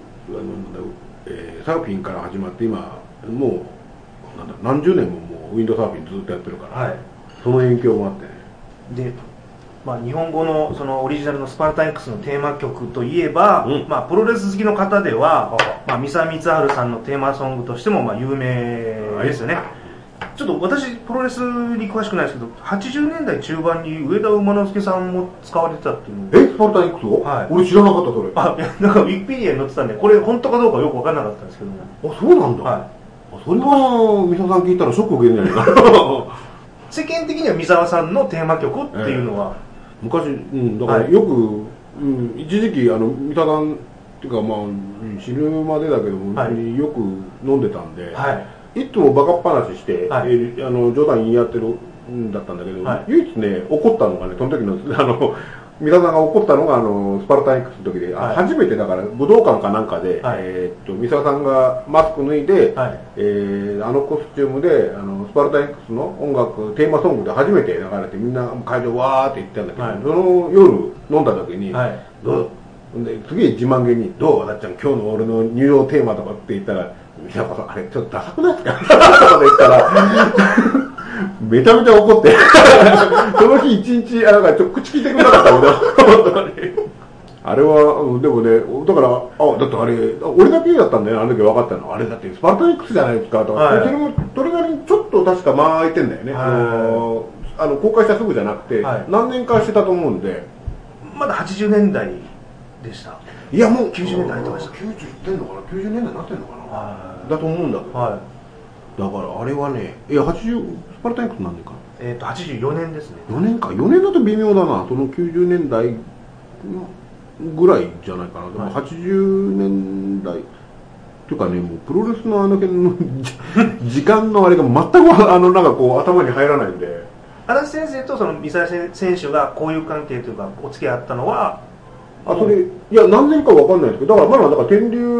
サーフィンから始まって今もう何十年ももうウィンドサーフィンずっとやってるから、その影響もあってね。で、 日本語のそのオリジナルのスパルタン X のテーマ曲といえば、プロレス好きの方では、三沢光晴さんのテーマソングとしても有名ですよね。ちょっと私プロレスに詳しくないですけど、80年代中盤に上田馬之助さんも使われてたっていうの。 スパルタン X を？俺知らなかったそれ。 なんかウィキペディアに載ってたんで、これ本当かどうかよく分からなかったんですけども。 そうなんだ。それは三沢さん聞いたらショック受けるんじゃないかな。 世間的には三沢さんのテーマ曲っていうのは、 昔、だからよく、一時期三沢さんっていうか死ぬまでだけども、よく飲んでたんで、いつもバカっ話して、冗談言い合ってるんだったんだけど、唯一ね怒ったのがね、その時の三沢さんが怒ったのがスパルタン X の時で、初めてだから武道館かなんかで、三沢さんがマスク脱いで、コスチュームでスパルタン X の音楽テーマソングで初めて流れて、みんな会場わーって言ってたんだけど、その夜飲んだ時に、すげえ自慢げに「どう？あだっちゃん今日の俺の入場テーマ」とかって言ったら「三沢さんあれちょっとダサくないですか？」とか言ったらめちゃめちゃ怒ってその日一日なんか口聞いてくれなかったみたいな。あれはでもね、だからだってあれ俺だけだったんだよね、あの時分かったの。あれだってスパルタン X じゃないですかとか、それもそれなりにちょっと確か間空いてんだよね。公開したすぐじゃなくて、何年かしてたと思うんで。 まだ80年代でした。 いやもう 90年代入ってました。 90いってんのかな、90年代になってんのかな、だと思うんだけど、だからあれはね、80スパルタン X 何年か 84年ですね。 4年か、4年だと微妙だな。その90年代ぐらいじゃないかな。でも80年代っていうかね、もうプロレスの辺の時間のあれが全くなんかこう頭に入らないんで。 足立先生とその三沢選手が交友関係というかお付き合いあったのは、 それいや何年かわかんないですけど、だからまだ天竜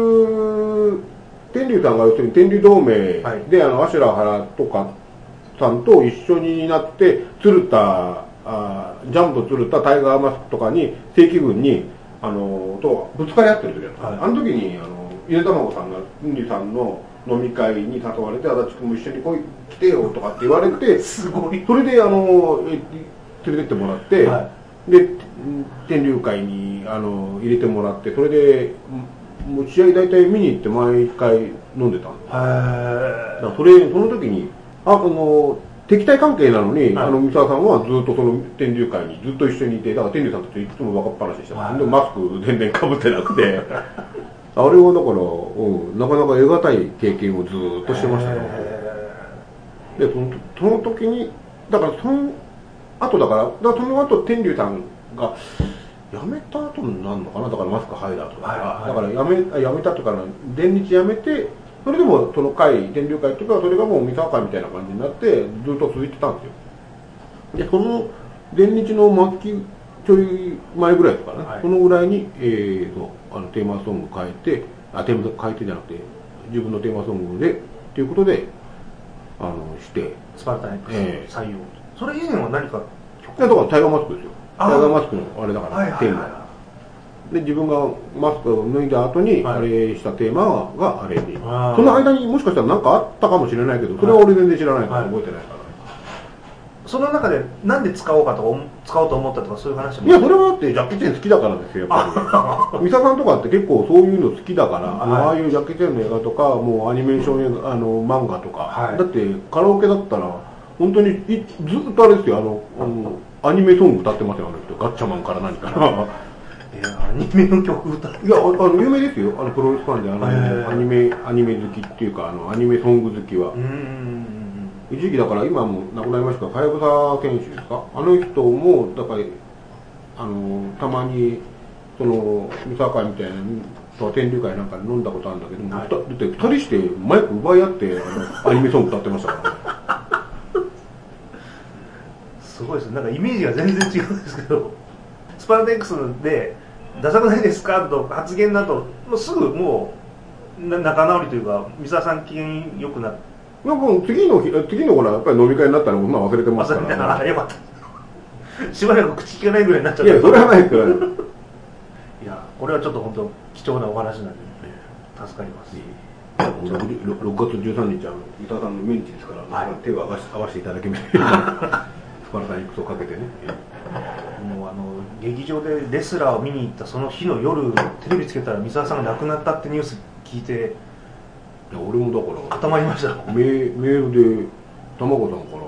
さんが要するに天竜同盟で、アシュラ原とかさんと一緒になって鶴田ジャンボ鶴田タイガーマスクとかに正規軍にとぶつかり合ってる時だった、あの時にゆでたまごさんが天竜さんの飲み会に誘われて、足立君も一緒に来てよとかって言われて、 すごい。 それで連れてってもらって、で天竜会に入れてもらって、それでもう試合大体見に行って毎回飲んでたんで、その時に敵対関係なのに、三沢さんはずっとその天竜会にずっと一緒にいて、だから天竜さんといつもバカっ話してたんで、マスク全然かぶってなくてあれはだから、なかなか得難い経験をずっとしてましたね。でその時にだからその後天竜さんが辞めた後になるのかな、だからマスク剥いだとか、だから辞めたとか電日辞めてそれでもその会、電流会とかそれがもう三沢会みたいな感じになってずっと続いてたんですよ。でその前日の末期ちょい前ぐらいですからね、そのぐらいに、テーマソング変えて、テーマ変えてじゃなくて自分のテーマソングでということでしてスパルタン X 採用、それ以前は何か曲だからタイガーマスクですよ。タイガーマスクのあれだから、テーマで自分がマスクを脱いだ後にあれしたテーマがあれに、その間にもしかしたら何かあったかもしれないけど、それは俺全然知らないから覚えてないから、 その中でなんで使おうかとか使おうと思ったとかそういう話も。 いやそれはだってジャッキー・チェン好きだからですよ、やっぱり三沢さんとかって結構そういうの好きだから、ああいうジャッキー・チェンの映画とかもうアニメーション映画漫画とか、だってカラオケだったら本当にずっとあれですよ、アニメソング歌ってますよ、ガッチャマンから何からアニメの曲歌って、 いや有名ですよ、プロレスファンでアニメ好きっていうかアニメソング好きは。一時期だから今も亡くなりましたが、隼人選手ですか、あの人もだからたまにその三沢会みたいなと天竜会なんかで飲んだことあるんだけども、だって2人してマイク奪い合ってアニメソング歌ってましたからねすごいですね、なんかイメージが全然違うんですけど、スパルタン X でダサくないですかと発言だともうすぐもう仲直りというか三沢さん機嫌良くなって、 なんか次のほらやっぱり飲み会になったらまあ忘れてますから、 ね、よかったしばらく口聞かないぐらいになっちゃった。 いやそれはないですよいやこれはちょっと本当貴重なお話なんで、助かります。 6月13日三沢さんの命日ですから、手を合わせていただけみたいなスパルタン X をかけてね、 もう劇場でレスラーを見に行ったその日の夜テレビつけたら三沢さんが亡くなったってニュース聞いて、 いや俺もだから固まりました。 メールで玉子さんから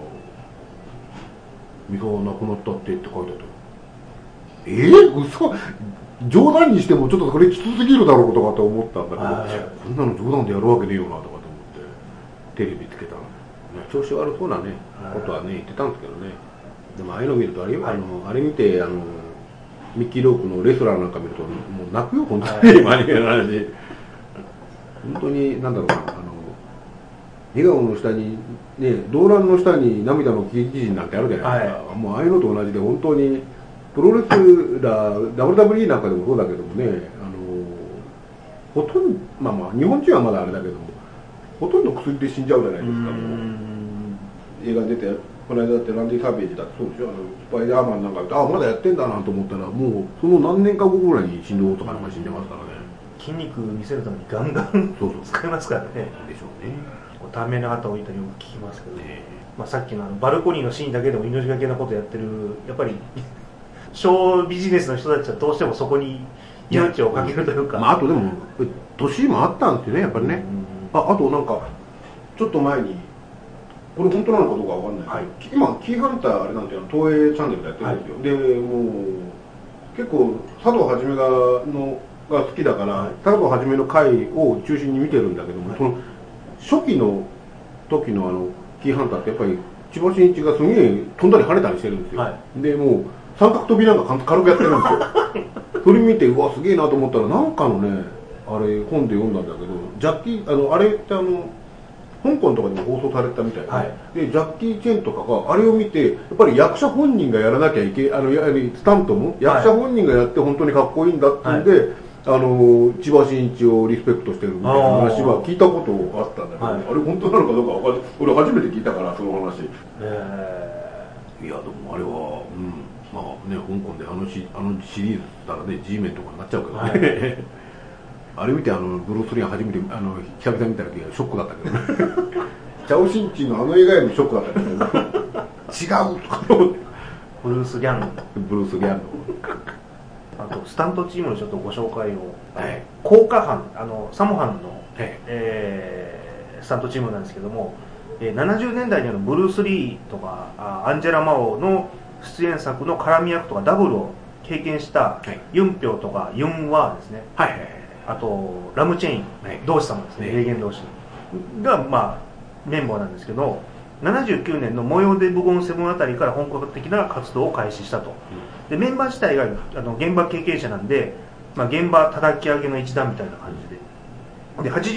「三沢亡くなったって」って書いてあった嘘、冗談にしてもちょっとこれきつすぎるだろうとかって思ったんだけど、こんなの冗談でやるわけねえよなとかと思ってテレビつけたの、調子悪そうなねことはね言ってたんですけどね。でもああいうの見るとあれ見てミッキー・ロークのレスラーなんか見るともう泣くよ本当に、アニメの話本当になんだろうな、笑顔の下にね、動乱の下に涙の喜劇人なんてあるじゃないですか、もうああいうのと同じで本当にプロレスラー WWE なんかでもそうだけどもね、ほとんどまあ日本人はまだあれだけどもほとんど薬で死んじゃうじゃないですか。もう映画に出てこの間だってランディ・サーベージだってそうでしょ、スパイダーマンなんかまだやってんだなと思ったらもうその何年か後ぐらいに心臓とかなんか死んでますからね。 筋肉見せるためにガンガン使いますからね。 でしょうね。 短命な方を置いたりよく聞きますけど、さっきのバルコニーのシーンだけでも命がけなことやってる、やっぱりショービジネスの人たちはどうしてもそこに命をかけるというか、 あとでも年もあったんですよねやっぱりね。あとなんかちょっと前にこれ本当なのかどうかわかんないけど、今キーハンターあれなんていうの東映チャンネルでやってるんですよ、でもう結構佐藤はじめが好きだから、佐藤はじめの回を中心に見てるんだけども、その初期の時のキーハンターってやっぱり千葉真一がすげえ飛んだり跳ねたりしてるんですよ、でもう三角跳びなんか軽くやってるんですよそれ見てうわすげえなと思ったらなんかのねあれ本で読んだんだけど、ジャッキーあれって香港とかでも放送されてたみたいで、でジャッキー・チェンとかがあれを見てやっぱり役者本人がやらなきゃいけスタントも役者本人がやって本当にかっこいいんだっていうんで、千葉真一をリスペクトしてるみたいな話は聞いたことあったんだけど、あれ本当なのかどうか分かんない。俺初めて聞いたからその話。いやでもあれは、まあね香港であのシリーズだったらね G メンとかになっちゃうけどね、あれ見てブルース・リー初めて久々見た時はショックだったけどねチャオ・シンチンの映画よりもショックだったけど違うとか思ってブルース・ギャンドあとスタントチームのちょっとご紹介を、効果班サモハンの、スタントチームなんですけども、70年代にブルース・リーとかアンジェラ・マオの出演作の絡み役とかダブルを経験したユンピョウとかユンワーですね、あとラムチェイン同志様ですね、霊言同士がまあメンバーなんですけど、79年の模様でブゴンセブンあたりから本格的な活動を開始したと、でメンバー自体が現場経験者なんで、まあ、現場叩き上げの一団みたいな感じで、80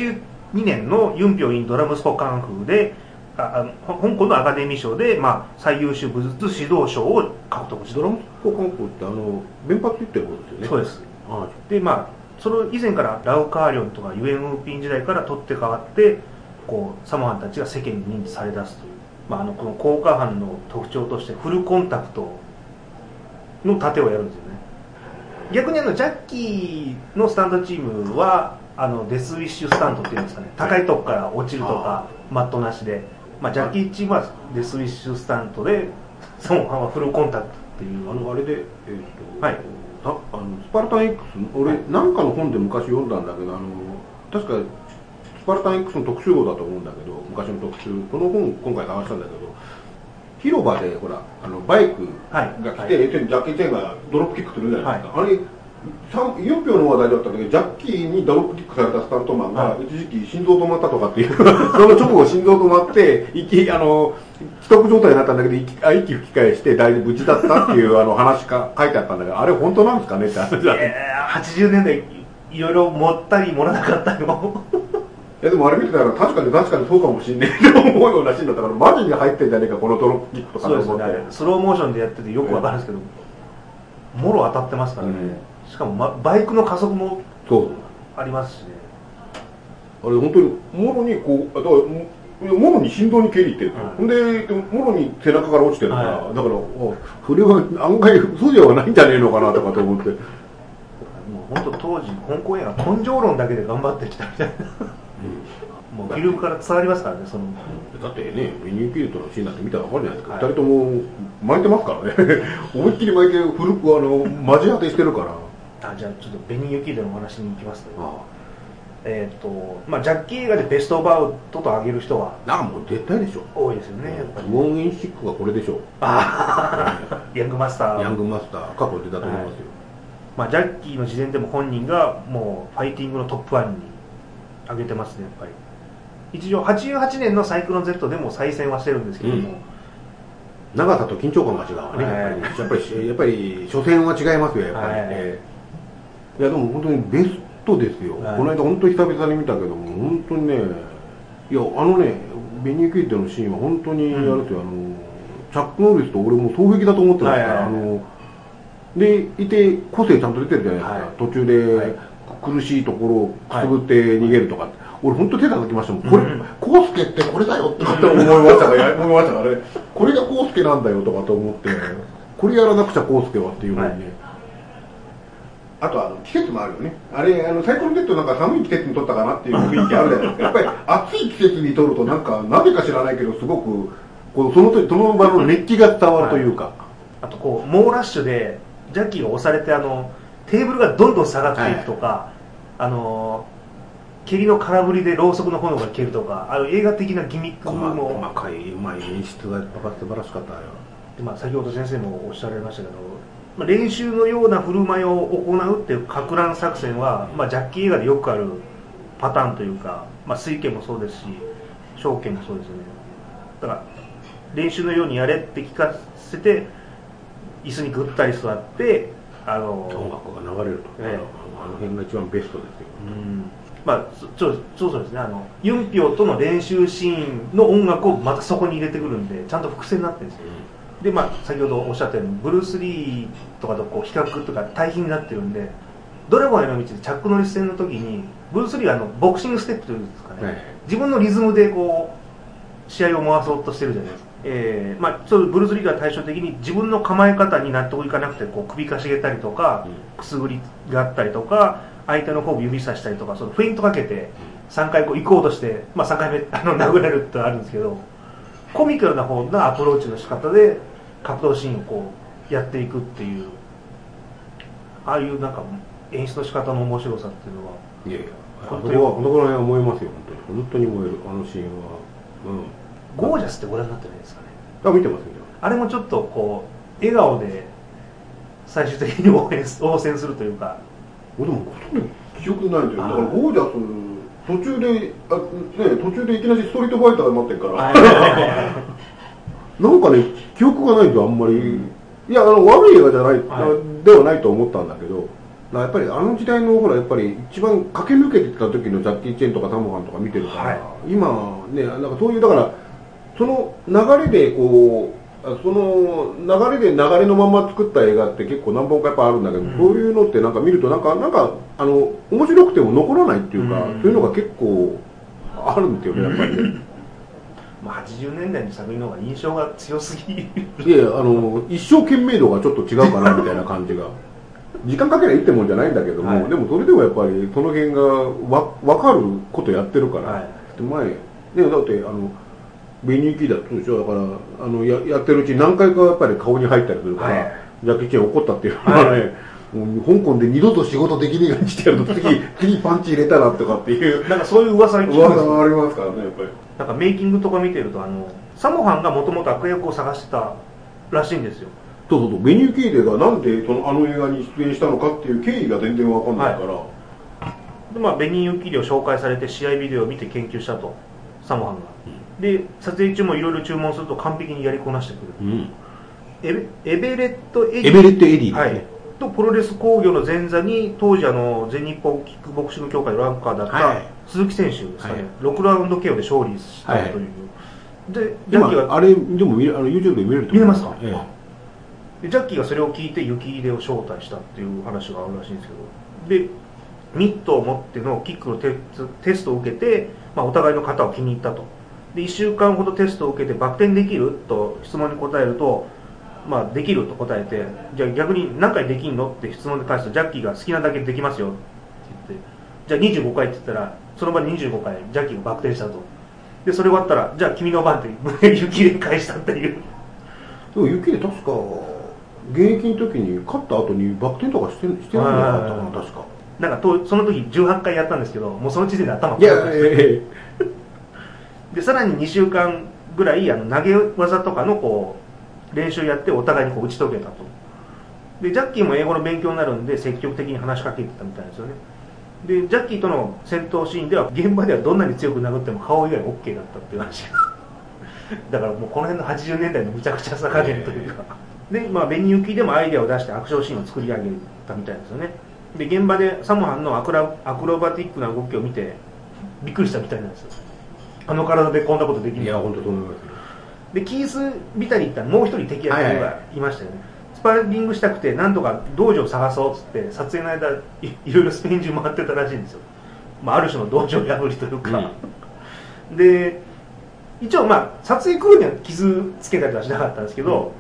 2002年のユンピョインドラ息子カンフーで香港のアカデミー賞で、最優秀武術指導賞を獲得した。 ドラ息子カンフーって弁髪って言ってることですよね。 そうです。でその以前からラウカーリョンとかユエンウーピン時代から取って変わってサモアンたちが世間に認知され出すという、この効果犯の特徴としてフルコンタクトの盾をやるんですよね。逆にジャッキーのスタントチームはデスウィッシュスタントっていうんですかね、高いとこから落ちるとかマットなしで、ジャッキーチームはデスウィッシュスタントでサモアンはフルコンタクトっていうあれではい、 スパルタン X、俺、なんかの本で昔読んだんだけど、確かスパルタン X の特集号だと思うんだけど、昔の特集、この本、今回探したんだけど、広場でほらバイクが来て、ジャッキー・チェンがドロップキックするじゃないですか、あれ、ユンピョの話題だったんだけど、ジャッキーにドロップキックされたスタントマンが、一時期心臓止まったとかっていう、その直後、心臓止まって、既得状態になったんだけど、息吹き返して、大丈夫、無事だったっていう話が書いてあったんだけど、あれ、本当なんですかねって話だ。 80年代、いろいろ盛ったり盛らなかったりも。 でもあれ見てたら確かにそうかもしんねえと思うようなシーンだったから、マジに入ってんじゃねえか、このドロップキックとかと思って。そうですね、 スローモーションでやっててよくわかるんですけど、もろ当たってますからね。しかも、バイクの加速もありますしね。あれ本当にもろにもろに心臓に蹴りってる、ほんでもろに背中から落ちてるから、だからそれは案外嘘ではないんじゃねえのかなとかと思って。 もう本当当時香港映画根性論だけで頑張ってきたみたいな、もうフィルムから伝わりますからね。 だってね、ベニー・キルトのシーンなんて見たら分かるじゃないですか、2人とも巻いてますからね思いっきり巻いて古くマジ当てしてるから。 じゃあちょっとベニー・ユキードのお話に行きますけど、ジャッキー映画でベストバウトと挙げる人はもう絶対でしょ、 多いですよね、やっぱり。 ウォン・インシックがこれでしょ。 ヤングマスター過去出たと思いますよ。 ジャッキーの時点でも本人がもうファイティングのトップ1に挙げてますね、やっぱり。一応88年のサイクロン Z でも再戦はしてるんですけども、 長さと緊張感が違うね、やっぱり初戦は違いますよ、やっぱり。いやでも本当にベストですよ、この間本当に久々に見たけども、本当にね、いやベニー・キルトのシーンは本当にあれですよ、チャック・ノリスと俺も双璧だと思ってますから、でいて個性ちゃんと出てるじゃないですか、途中で苦しいところをくすぶって逃げるとか、俺本当手叩きましたもん、これコウスケってこれだよって思いましたからね、これがコウスケなんだよとかと思って、これやらなくちゃコウスケはっていうふうにね。あと季節もあるよね、あれサイクロン Z なんか寒い季節に撮ったかなっていう雰囲気あるじゃないですか。やっぱり暑い季節に撮るとなぜか知らないけどすごくその場の熱気が伝わるというか、 あと猛ラッシュでジャッキーが押されてテーブルがどんどん下がっていくとか、蹴りの空振りでろうそくの炎が消えるとか、映画的なギミックも細かい、うまい演出が素晴らしかったよ。 で、先ほど先生もおっしゃられましたけど、練習のような振る舞いを行うっていうか乱作戦は、ジャッキー映画でよくあるパターンというか、水拳もそうですし小拳もそうですよね。だから練習のようにやれって聞かせて椅子にぐったり座って音楽が流れると、辺が一番ベストですよ。 そうですね、ユンピョとの練習シーンの音楽をまたそこに入れてくるんで、ちゃんと伏線になってるんですよ。で先ほどおっしゃったようにブルース・リーとかと比較とか対比になってるんで、ドラゴンへの道でチャック・ノリス戦の時にブルース・リーはボクシングステップというんですかね、自分のリズムで試合を回そうとしてるじゃないですか。そうブルース・リーが対照的に自分の構え方に納得いかなくて首かしげたりとか、くすぐりがあったりとか、相手の方を指さしたりとか、フェイントかけて3回行こうとして、3回目殴られるってあるんですけど、コミカルな方のアプローチの仕方で格闘シーンをやっていくっていう、ああいう演出の仕方の面白さっていうのは、 いやいや、本当に思いますよ、本当に燃える、あのシーンは。 ゴージャスってご覧になってないですかね。 見てます。 あれもちょっと笑顔で最終的に応戦するというか。 俺でも記憶ないんだよ。だからゴージャス途中でいきなりストリートファイターになってるからなんかね、記憶がないとあんまり、いや悪い映画じゃない、ではないと思ったんだけど、 やっぱりあの時代のほらやっぱり一番駆け抜けてた時のジャッキー・チェンとかサモハンとか見てるから、今ねなんかそういうだからその流れでこうその流れのまま作った映画って結構何本かやっぱあるんだけど、そういうのってなんか見るとなんか面白くても残らないっていうか、そういうのが結構あるんですよねやっぱりね。 80年代の作品の方が印象が強すぎる。 いや一生懸命度がちょっと違うかなみたいな感じが。時間かけりゃいいってもんじゃないんだけども、でもそれでもやっぱりその辺が分かることやってるから、前ねだってベニーキーだとでしょ、だからやってるうちに何回かやっぱり顔に入ったりするから、ジャッキー・チェン怒ったっていうのはね、香港で二度と仕事できねえようにしてやると次パンチ入れたらとかっていうなんかそういう噂に聞くんですよ。噂がありますからねやっぱり。 なんかメイキングとか見てるとサモハンがもともと悪役を探してたらしいんですよ。 そうベニュー・キーデがなんであの映画に出演したのかっていう経緯が全然わかんないから、 でベニュー・キーデを紹介されて試合ビデオを見て研究したとサモハンが、で撮影中もいろいろ注文すると完璧にやりこなしてくる、エベレット・エディですね、 とプロレス工業の前座に当時全日本キックボクシング協会のランカーだった鈴木選手ですかね、6ラウンド KO で勝利したという、 でジャッキーがあれでもYouTube で見れると見れますか、でジャッキーがそれを聞いて雪入れを招待したっていう話があるらしいんですけど、でミットを持ってのキックのテストを受けて、お互いの型を気に入ったと。で1週間ほどテストを受けてバク転できると質問に答えると、できると答えて、じゃあ逆に何回できんのって質問に返すとジャッキーが好きなだけできますよって言って、じゃあ25回って言ったらその場で25回ジャッキーがバク転したと。でそれ終わったらじゃあ君の番って雪入れ返したっていう。 でも雪入れ確か現役の時に勝った後にバク転とかしてないんじゃなかったかな、確か。 なんかその時18回やったんですけど、もうその時点で頭がでさらに2週間ぐらい投げ技とかの練習やってお互いに打ち解けたと。でジャッキーも英語の勉強になるんで積極的に話しかけてたみたいですよね。でジャッキーとの戦闘シーンでは現場ではどんなに強く殴っても顔以外 OK だったっていう話だからもうこの辺の80年代のむちゃくちゃさ加減というかで、ベニユキでもアイデアを出してアクションシーンを作り上げたみたいですよね。で現場でサモハンのアクロバティックな動きを見てびっくりしたみたいなんですよ。あの体でこんなことできる。 いや本当そう思います。 でキース・ビタリーってもう一人敵役がいましたよね、スパーリングしたくてなんとか道場を探そうっつって撮影の間いろいろスペイン中回ってたらしいんですよ、ある種の道場破りというか、で一応撮影クルーには傷つけたりはしなかったんですけど、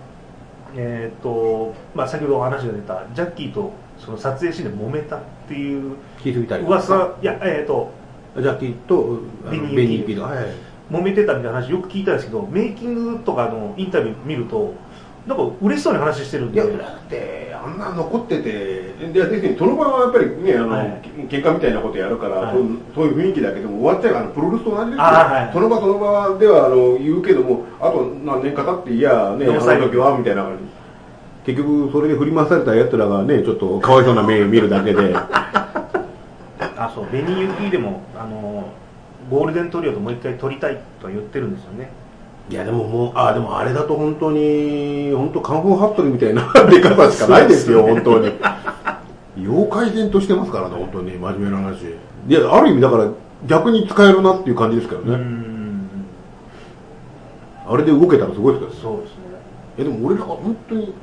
先ほどお話が出たジャッキーとその撮影シーンで揉めたっていう噂、いやジャッキーとベニユキと揉めてたみたいな話よく聞いたんですけど、メイキングとかのインタビュー見るとなんか嬉しそうに話してるんで。 いやだってあんな残ってて、その場はやっぱりね喧嘩みたいなことやるから、そういう雰囲気だけども終わっちゃうプロレスと同じですよ、その場では言うけども、あと何年か経っていやねあの時はみたいな感じ、結局それで振り回されたやつらがねちょっとかわいそうな目見るだけでそうベニユキでもゴールデントリオともう一回撮りたいとは言ってるんですよね。 いやでもでもあれだと本当にカンフーハットルみたいな出方しかないですよ本当に妖怪然としてますからね本当に真面目な話。いやある意味だから逆に使えるなっていう感じですけどね。あれで動けたらすごいですからね。 そうですね。 でも俺らからする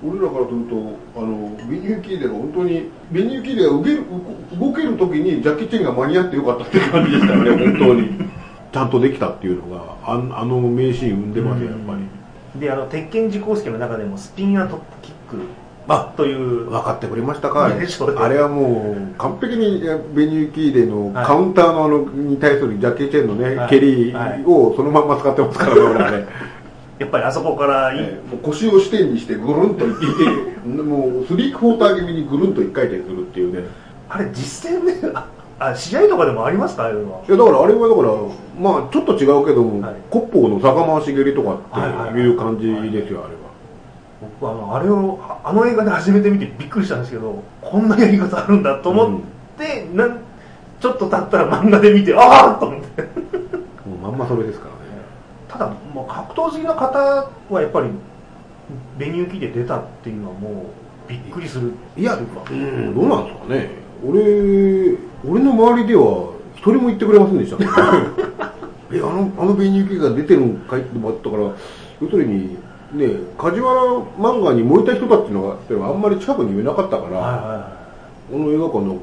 とベニユキーデが本当にベニユキーデが動ける時にジャッキー・チェンが間に合ってよかったっていう感じですからね本当にちゃんとできたっていうのがあの名シーン生んでますよやっぱり。 で鉄拳時功介の中でもスピンアトップキックという分かってくれましたかあれはもう完璧にベニユキーデのカウンターのに対するジャッキー・チェンのね蹴りをそのまんま使ってますからね俺はねやっぱりあそこから腰を支点にしてぐるんともうスリークフォーター気味にぐるんと一回転するっていうね。 あれ実戦で試合とかでもありますかあれは。 いやだからあれはだからちょっと違うけども、コッポーの逆回し蹴りとかっていう感じですよあれは。 僕はあの映画で初めて見てびっくりしたんですけど、こんなやり方あるんだと思って、ちょっと経ったら漫画で見てああと思ってもうまんまそれですからね。 ただ格闘好きの方はやっぱりベニユキで出たっていうのはもびっくりする。 いや、どうなんですかね。俺の周りでは一人も言ってくれませんでしたね。あの紅雪が出てるんかいってもあったから、要するにね、梶原漫画に燃えた人だっていうのがあんまり近くに言えなかったから、この映画館の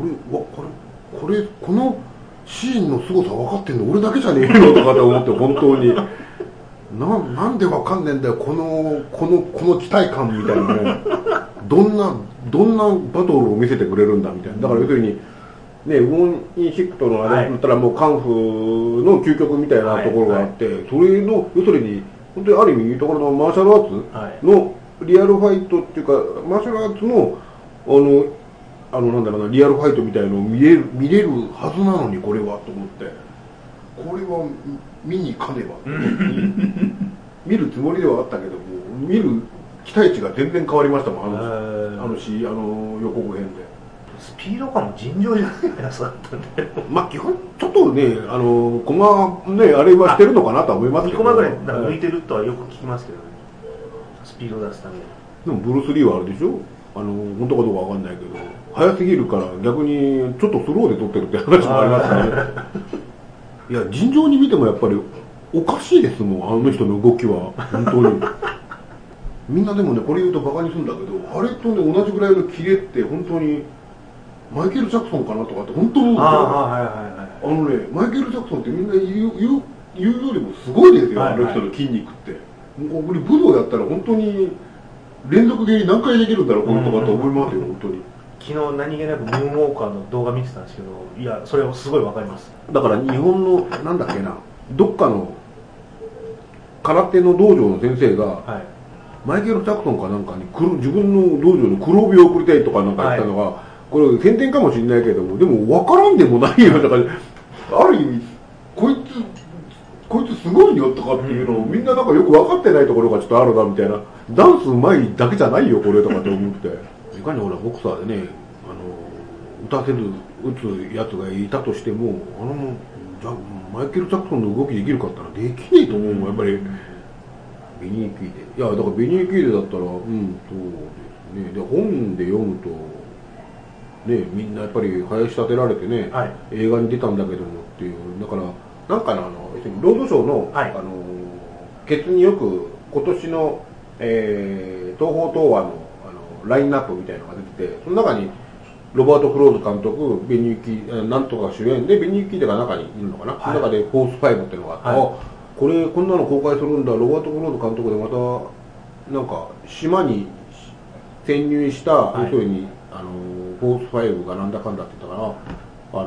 このシーンの凄さ分かってんの俺だけじゃねえのとかと思って、本当になんで分かんねえんだよこの期待感みたいなね。どんなバトルを見せてくれるんだみたいな。だから要するにね、ウォン・インシクトのあれだったらもうカンフーの究極みたいなところがあって、それの要するに本当にある意味いいところのマーシャルアーツのリアルファイトっていうか、マーシャルアーツのなんだろうな、リアルファイトみたいのを見れるはずなのに、これはと思って、これは見に行かねば見るつもりではあったけども、見る期待値が全然変わりましたもん、予告編で。 スピード感も尋常じゃないやつだったんで、 まあ基本ちょっとね、コマね、あれはしてるのかなとは思いますけど、 2コマぐらい抜いてるとはよく聞きますけどね、スピード出すために。 でもブルース・リーはあれでしょ、本当かどうかわかんないけど、早すぎるから逆にちょっとスローで撮ってるって話もありますね。いや、尋常に見てもやっぱりおかしいですもん、あの人の動きは本当に。みんなでもね、これ言うとバカにするんだけど、あれとね同じぐらいのキレって本当にマイケル・ジャクソンかなとかって本当に思うんですよ。マイケル・ジャクソンってみんな言うよりもすごいですよ、あの人の筋肉って。もうこれ武道やったら本当に連続蹴り何回できるんだろうこのとかと思いますよ、本当に。 昨日何気なくムーンウォーカーの動画見てたんですけど、いや、それはすごいわかります。 だから日本のなんだっけな、どっかの空手の道場の先生が、マイケル・ジャクソンかなんかに自分の道場の黒帯を送りたいとかなんか言ったのが、これ宣伝かもしれないけども、でも分からんでもないよとか、ある意味こいつすごいよとかっていうのをみんななんかよく分かってないところがちょっとあるなみたいな。ダンスうまいだけじゃないよこれとかって思って、いかにほらボクサーでね、打たせる打つやつがいたとしても、マイケル・ジャクソンの動きできるかって言ったらできねえと思うもん、やっぱり。ベニー・キーデ、いやだからベニー・キーデだったら、そうですね。で本で読むとね、みんなやっぱり林立てられてね、映画に出たんだけどもっていう。だからなんかね、ロードショーの、ケツによく今年の、東宝東亜の、ラインナップみたいなのが出てて、その中にロバート・クローズ監督、ベニー・キーなんとか主演でベニー・キーデが中にいるのかな、その中でフォース5っていうのがあって、こんなの公開するんだ、ロバート・クローズ監督でまたなんか島に潜入した、要するにフォース5がなんだかんだって言ったから、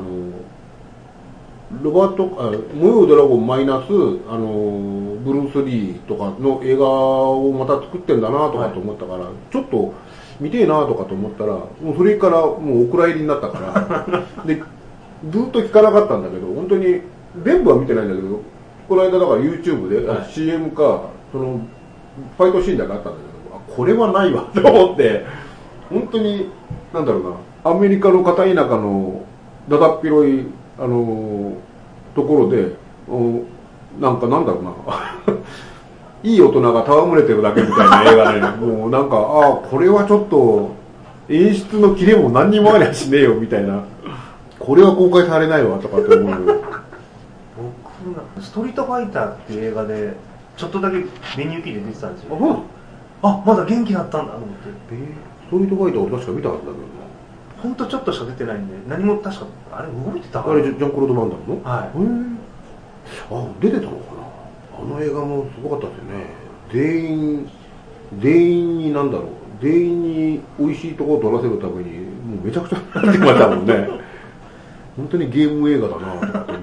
ロバート燃えるドラゴンマイナスブルース・リーとかの映画をまた作ってんだなとかと思ったから、ちょっと見てえなとかと思ったら、もうそれからもうお蔵入りになったからでずっと聞かなかったんだけど、本当に全部は見てないんだけど、この間だから YouTube で、CM かそのファイトシーンだけあったんだけど、これはないわと思って、本当になんだろうな、アメリカの片田舎のだだっ広いところで、なんだろうないい大人が戯れてるだけみたいな映画で、もうなんかこれはちょっと演出のキレも何にもありゃしねえよみたいな、これは公開されないわとかって思う。 僕ストリートファイターっていう映画でちょっとだけベニューキーで出てたんですよ。まだ元気だったんだと思って。 ストリートファイターを確か見たはずだけどな。 本当ちょっとしか出てないんで、何も確かあれ動いてたかな。あれジャン・クロード・バンダムの？ はい。 出てたのかな。あの映画もすごかったですよね。全員になんだろう、全員に美味しいところを取らせるためにもうめちゃくちゃなってましたもんね。本当にゲーム映画だなとかって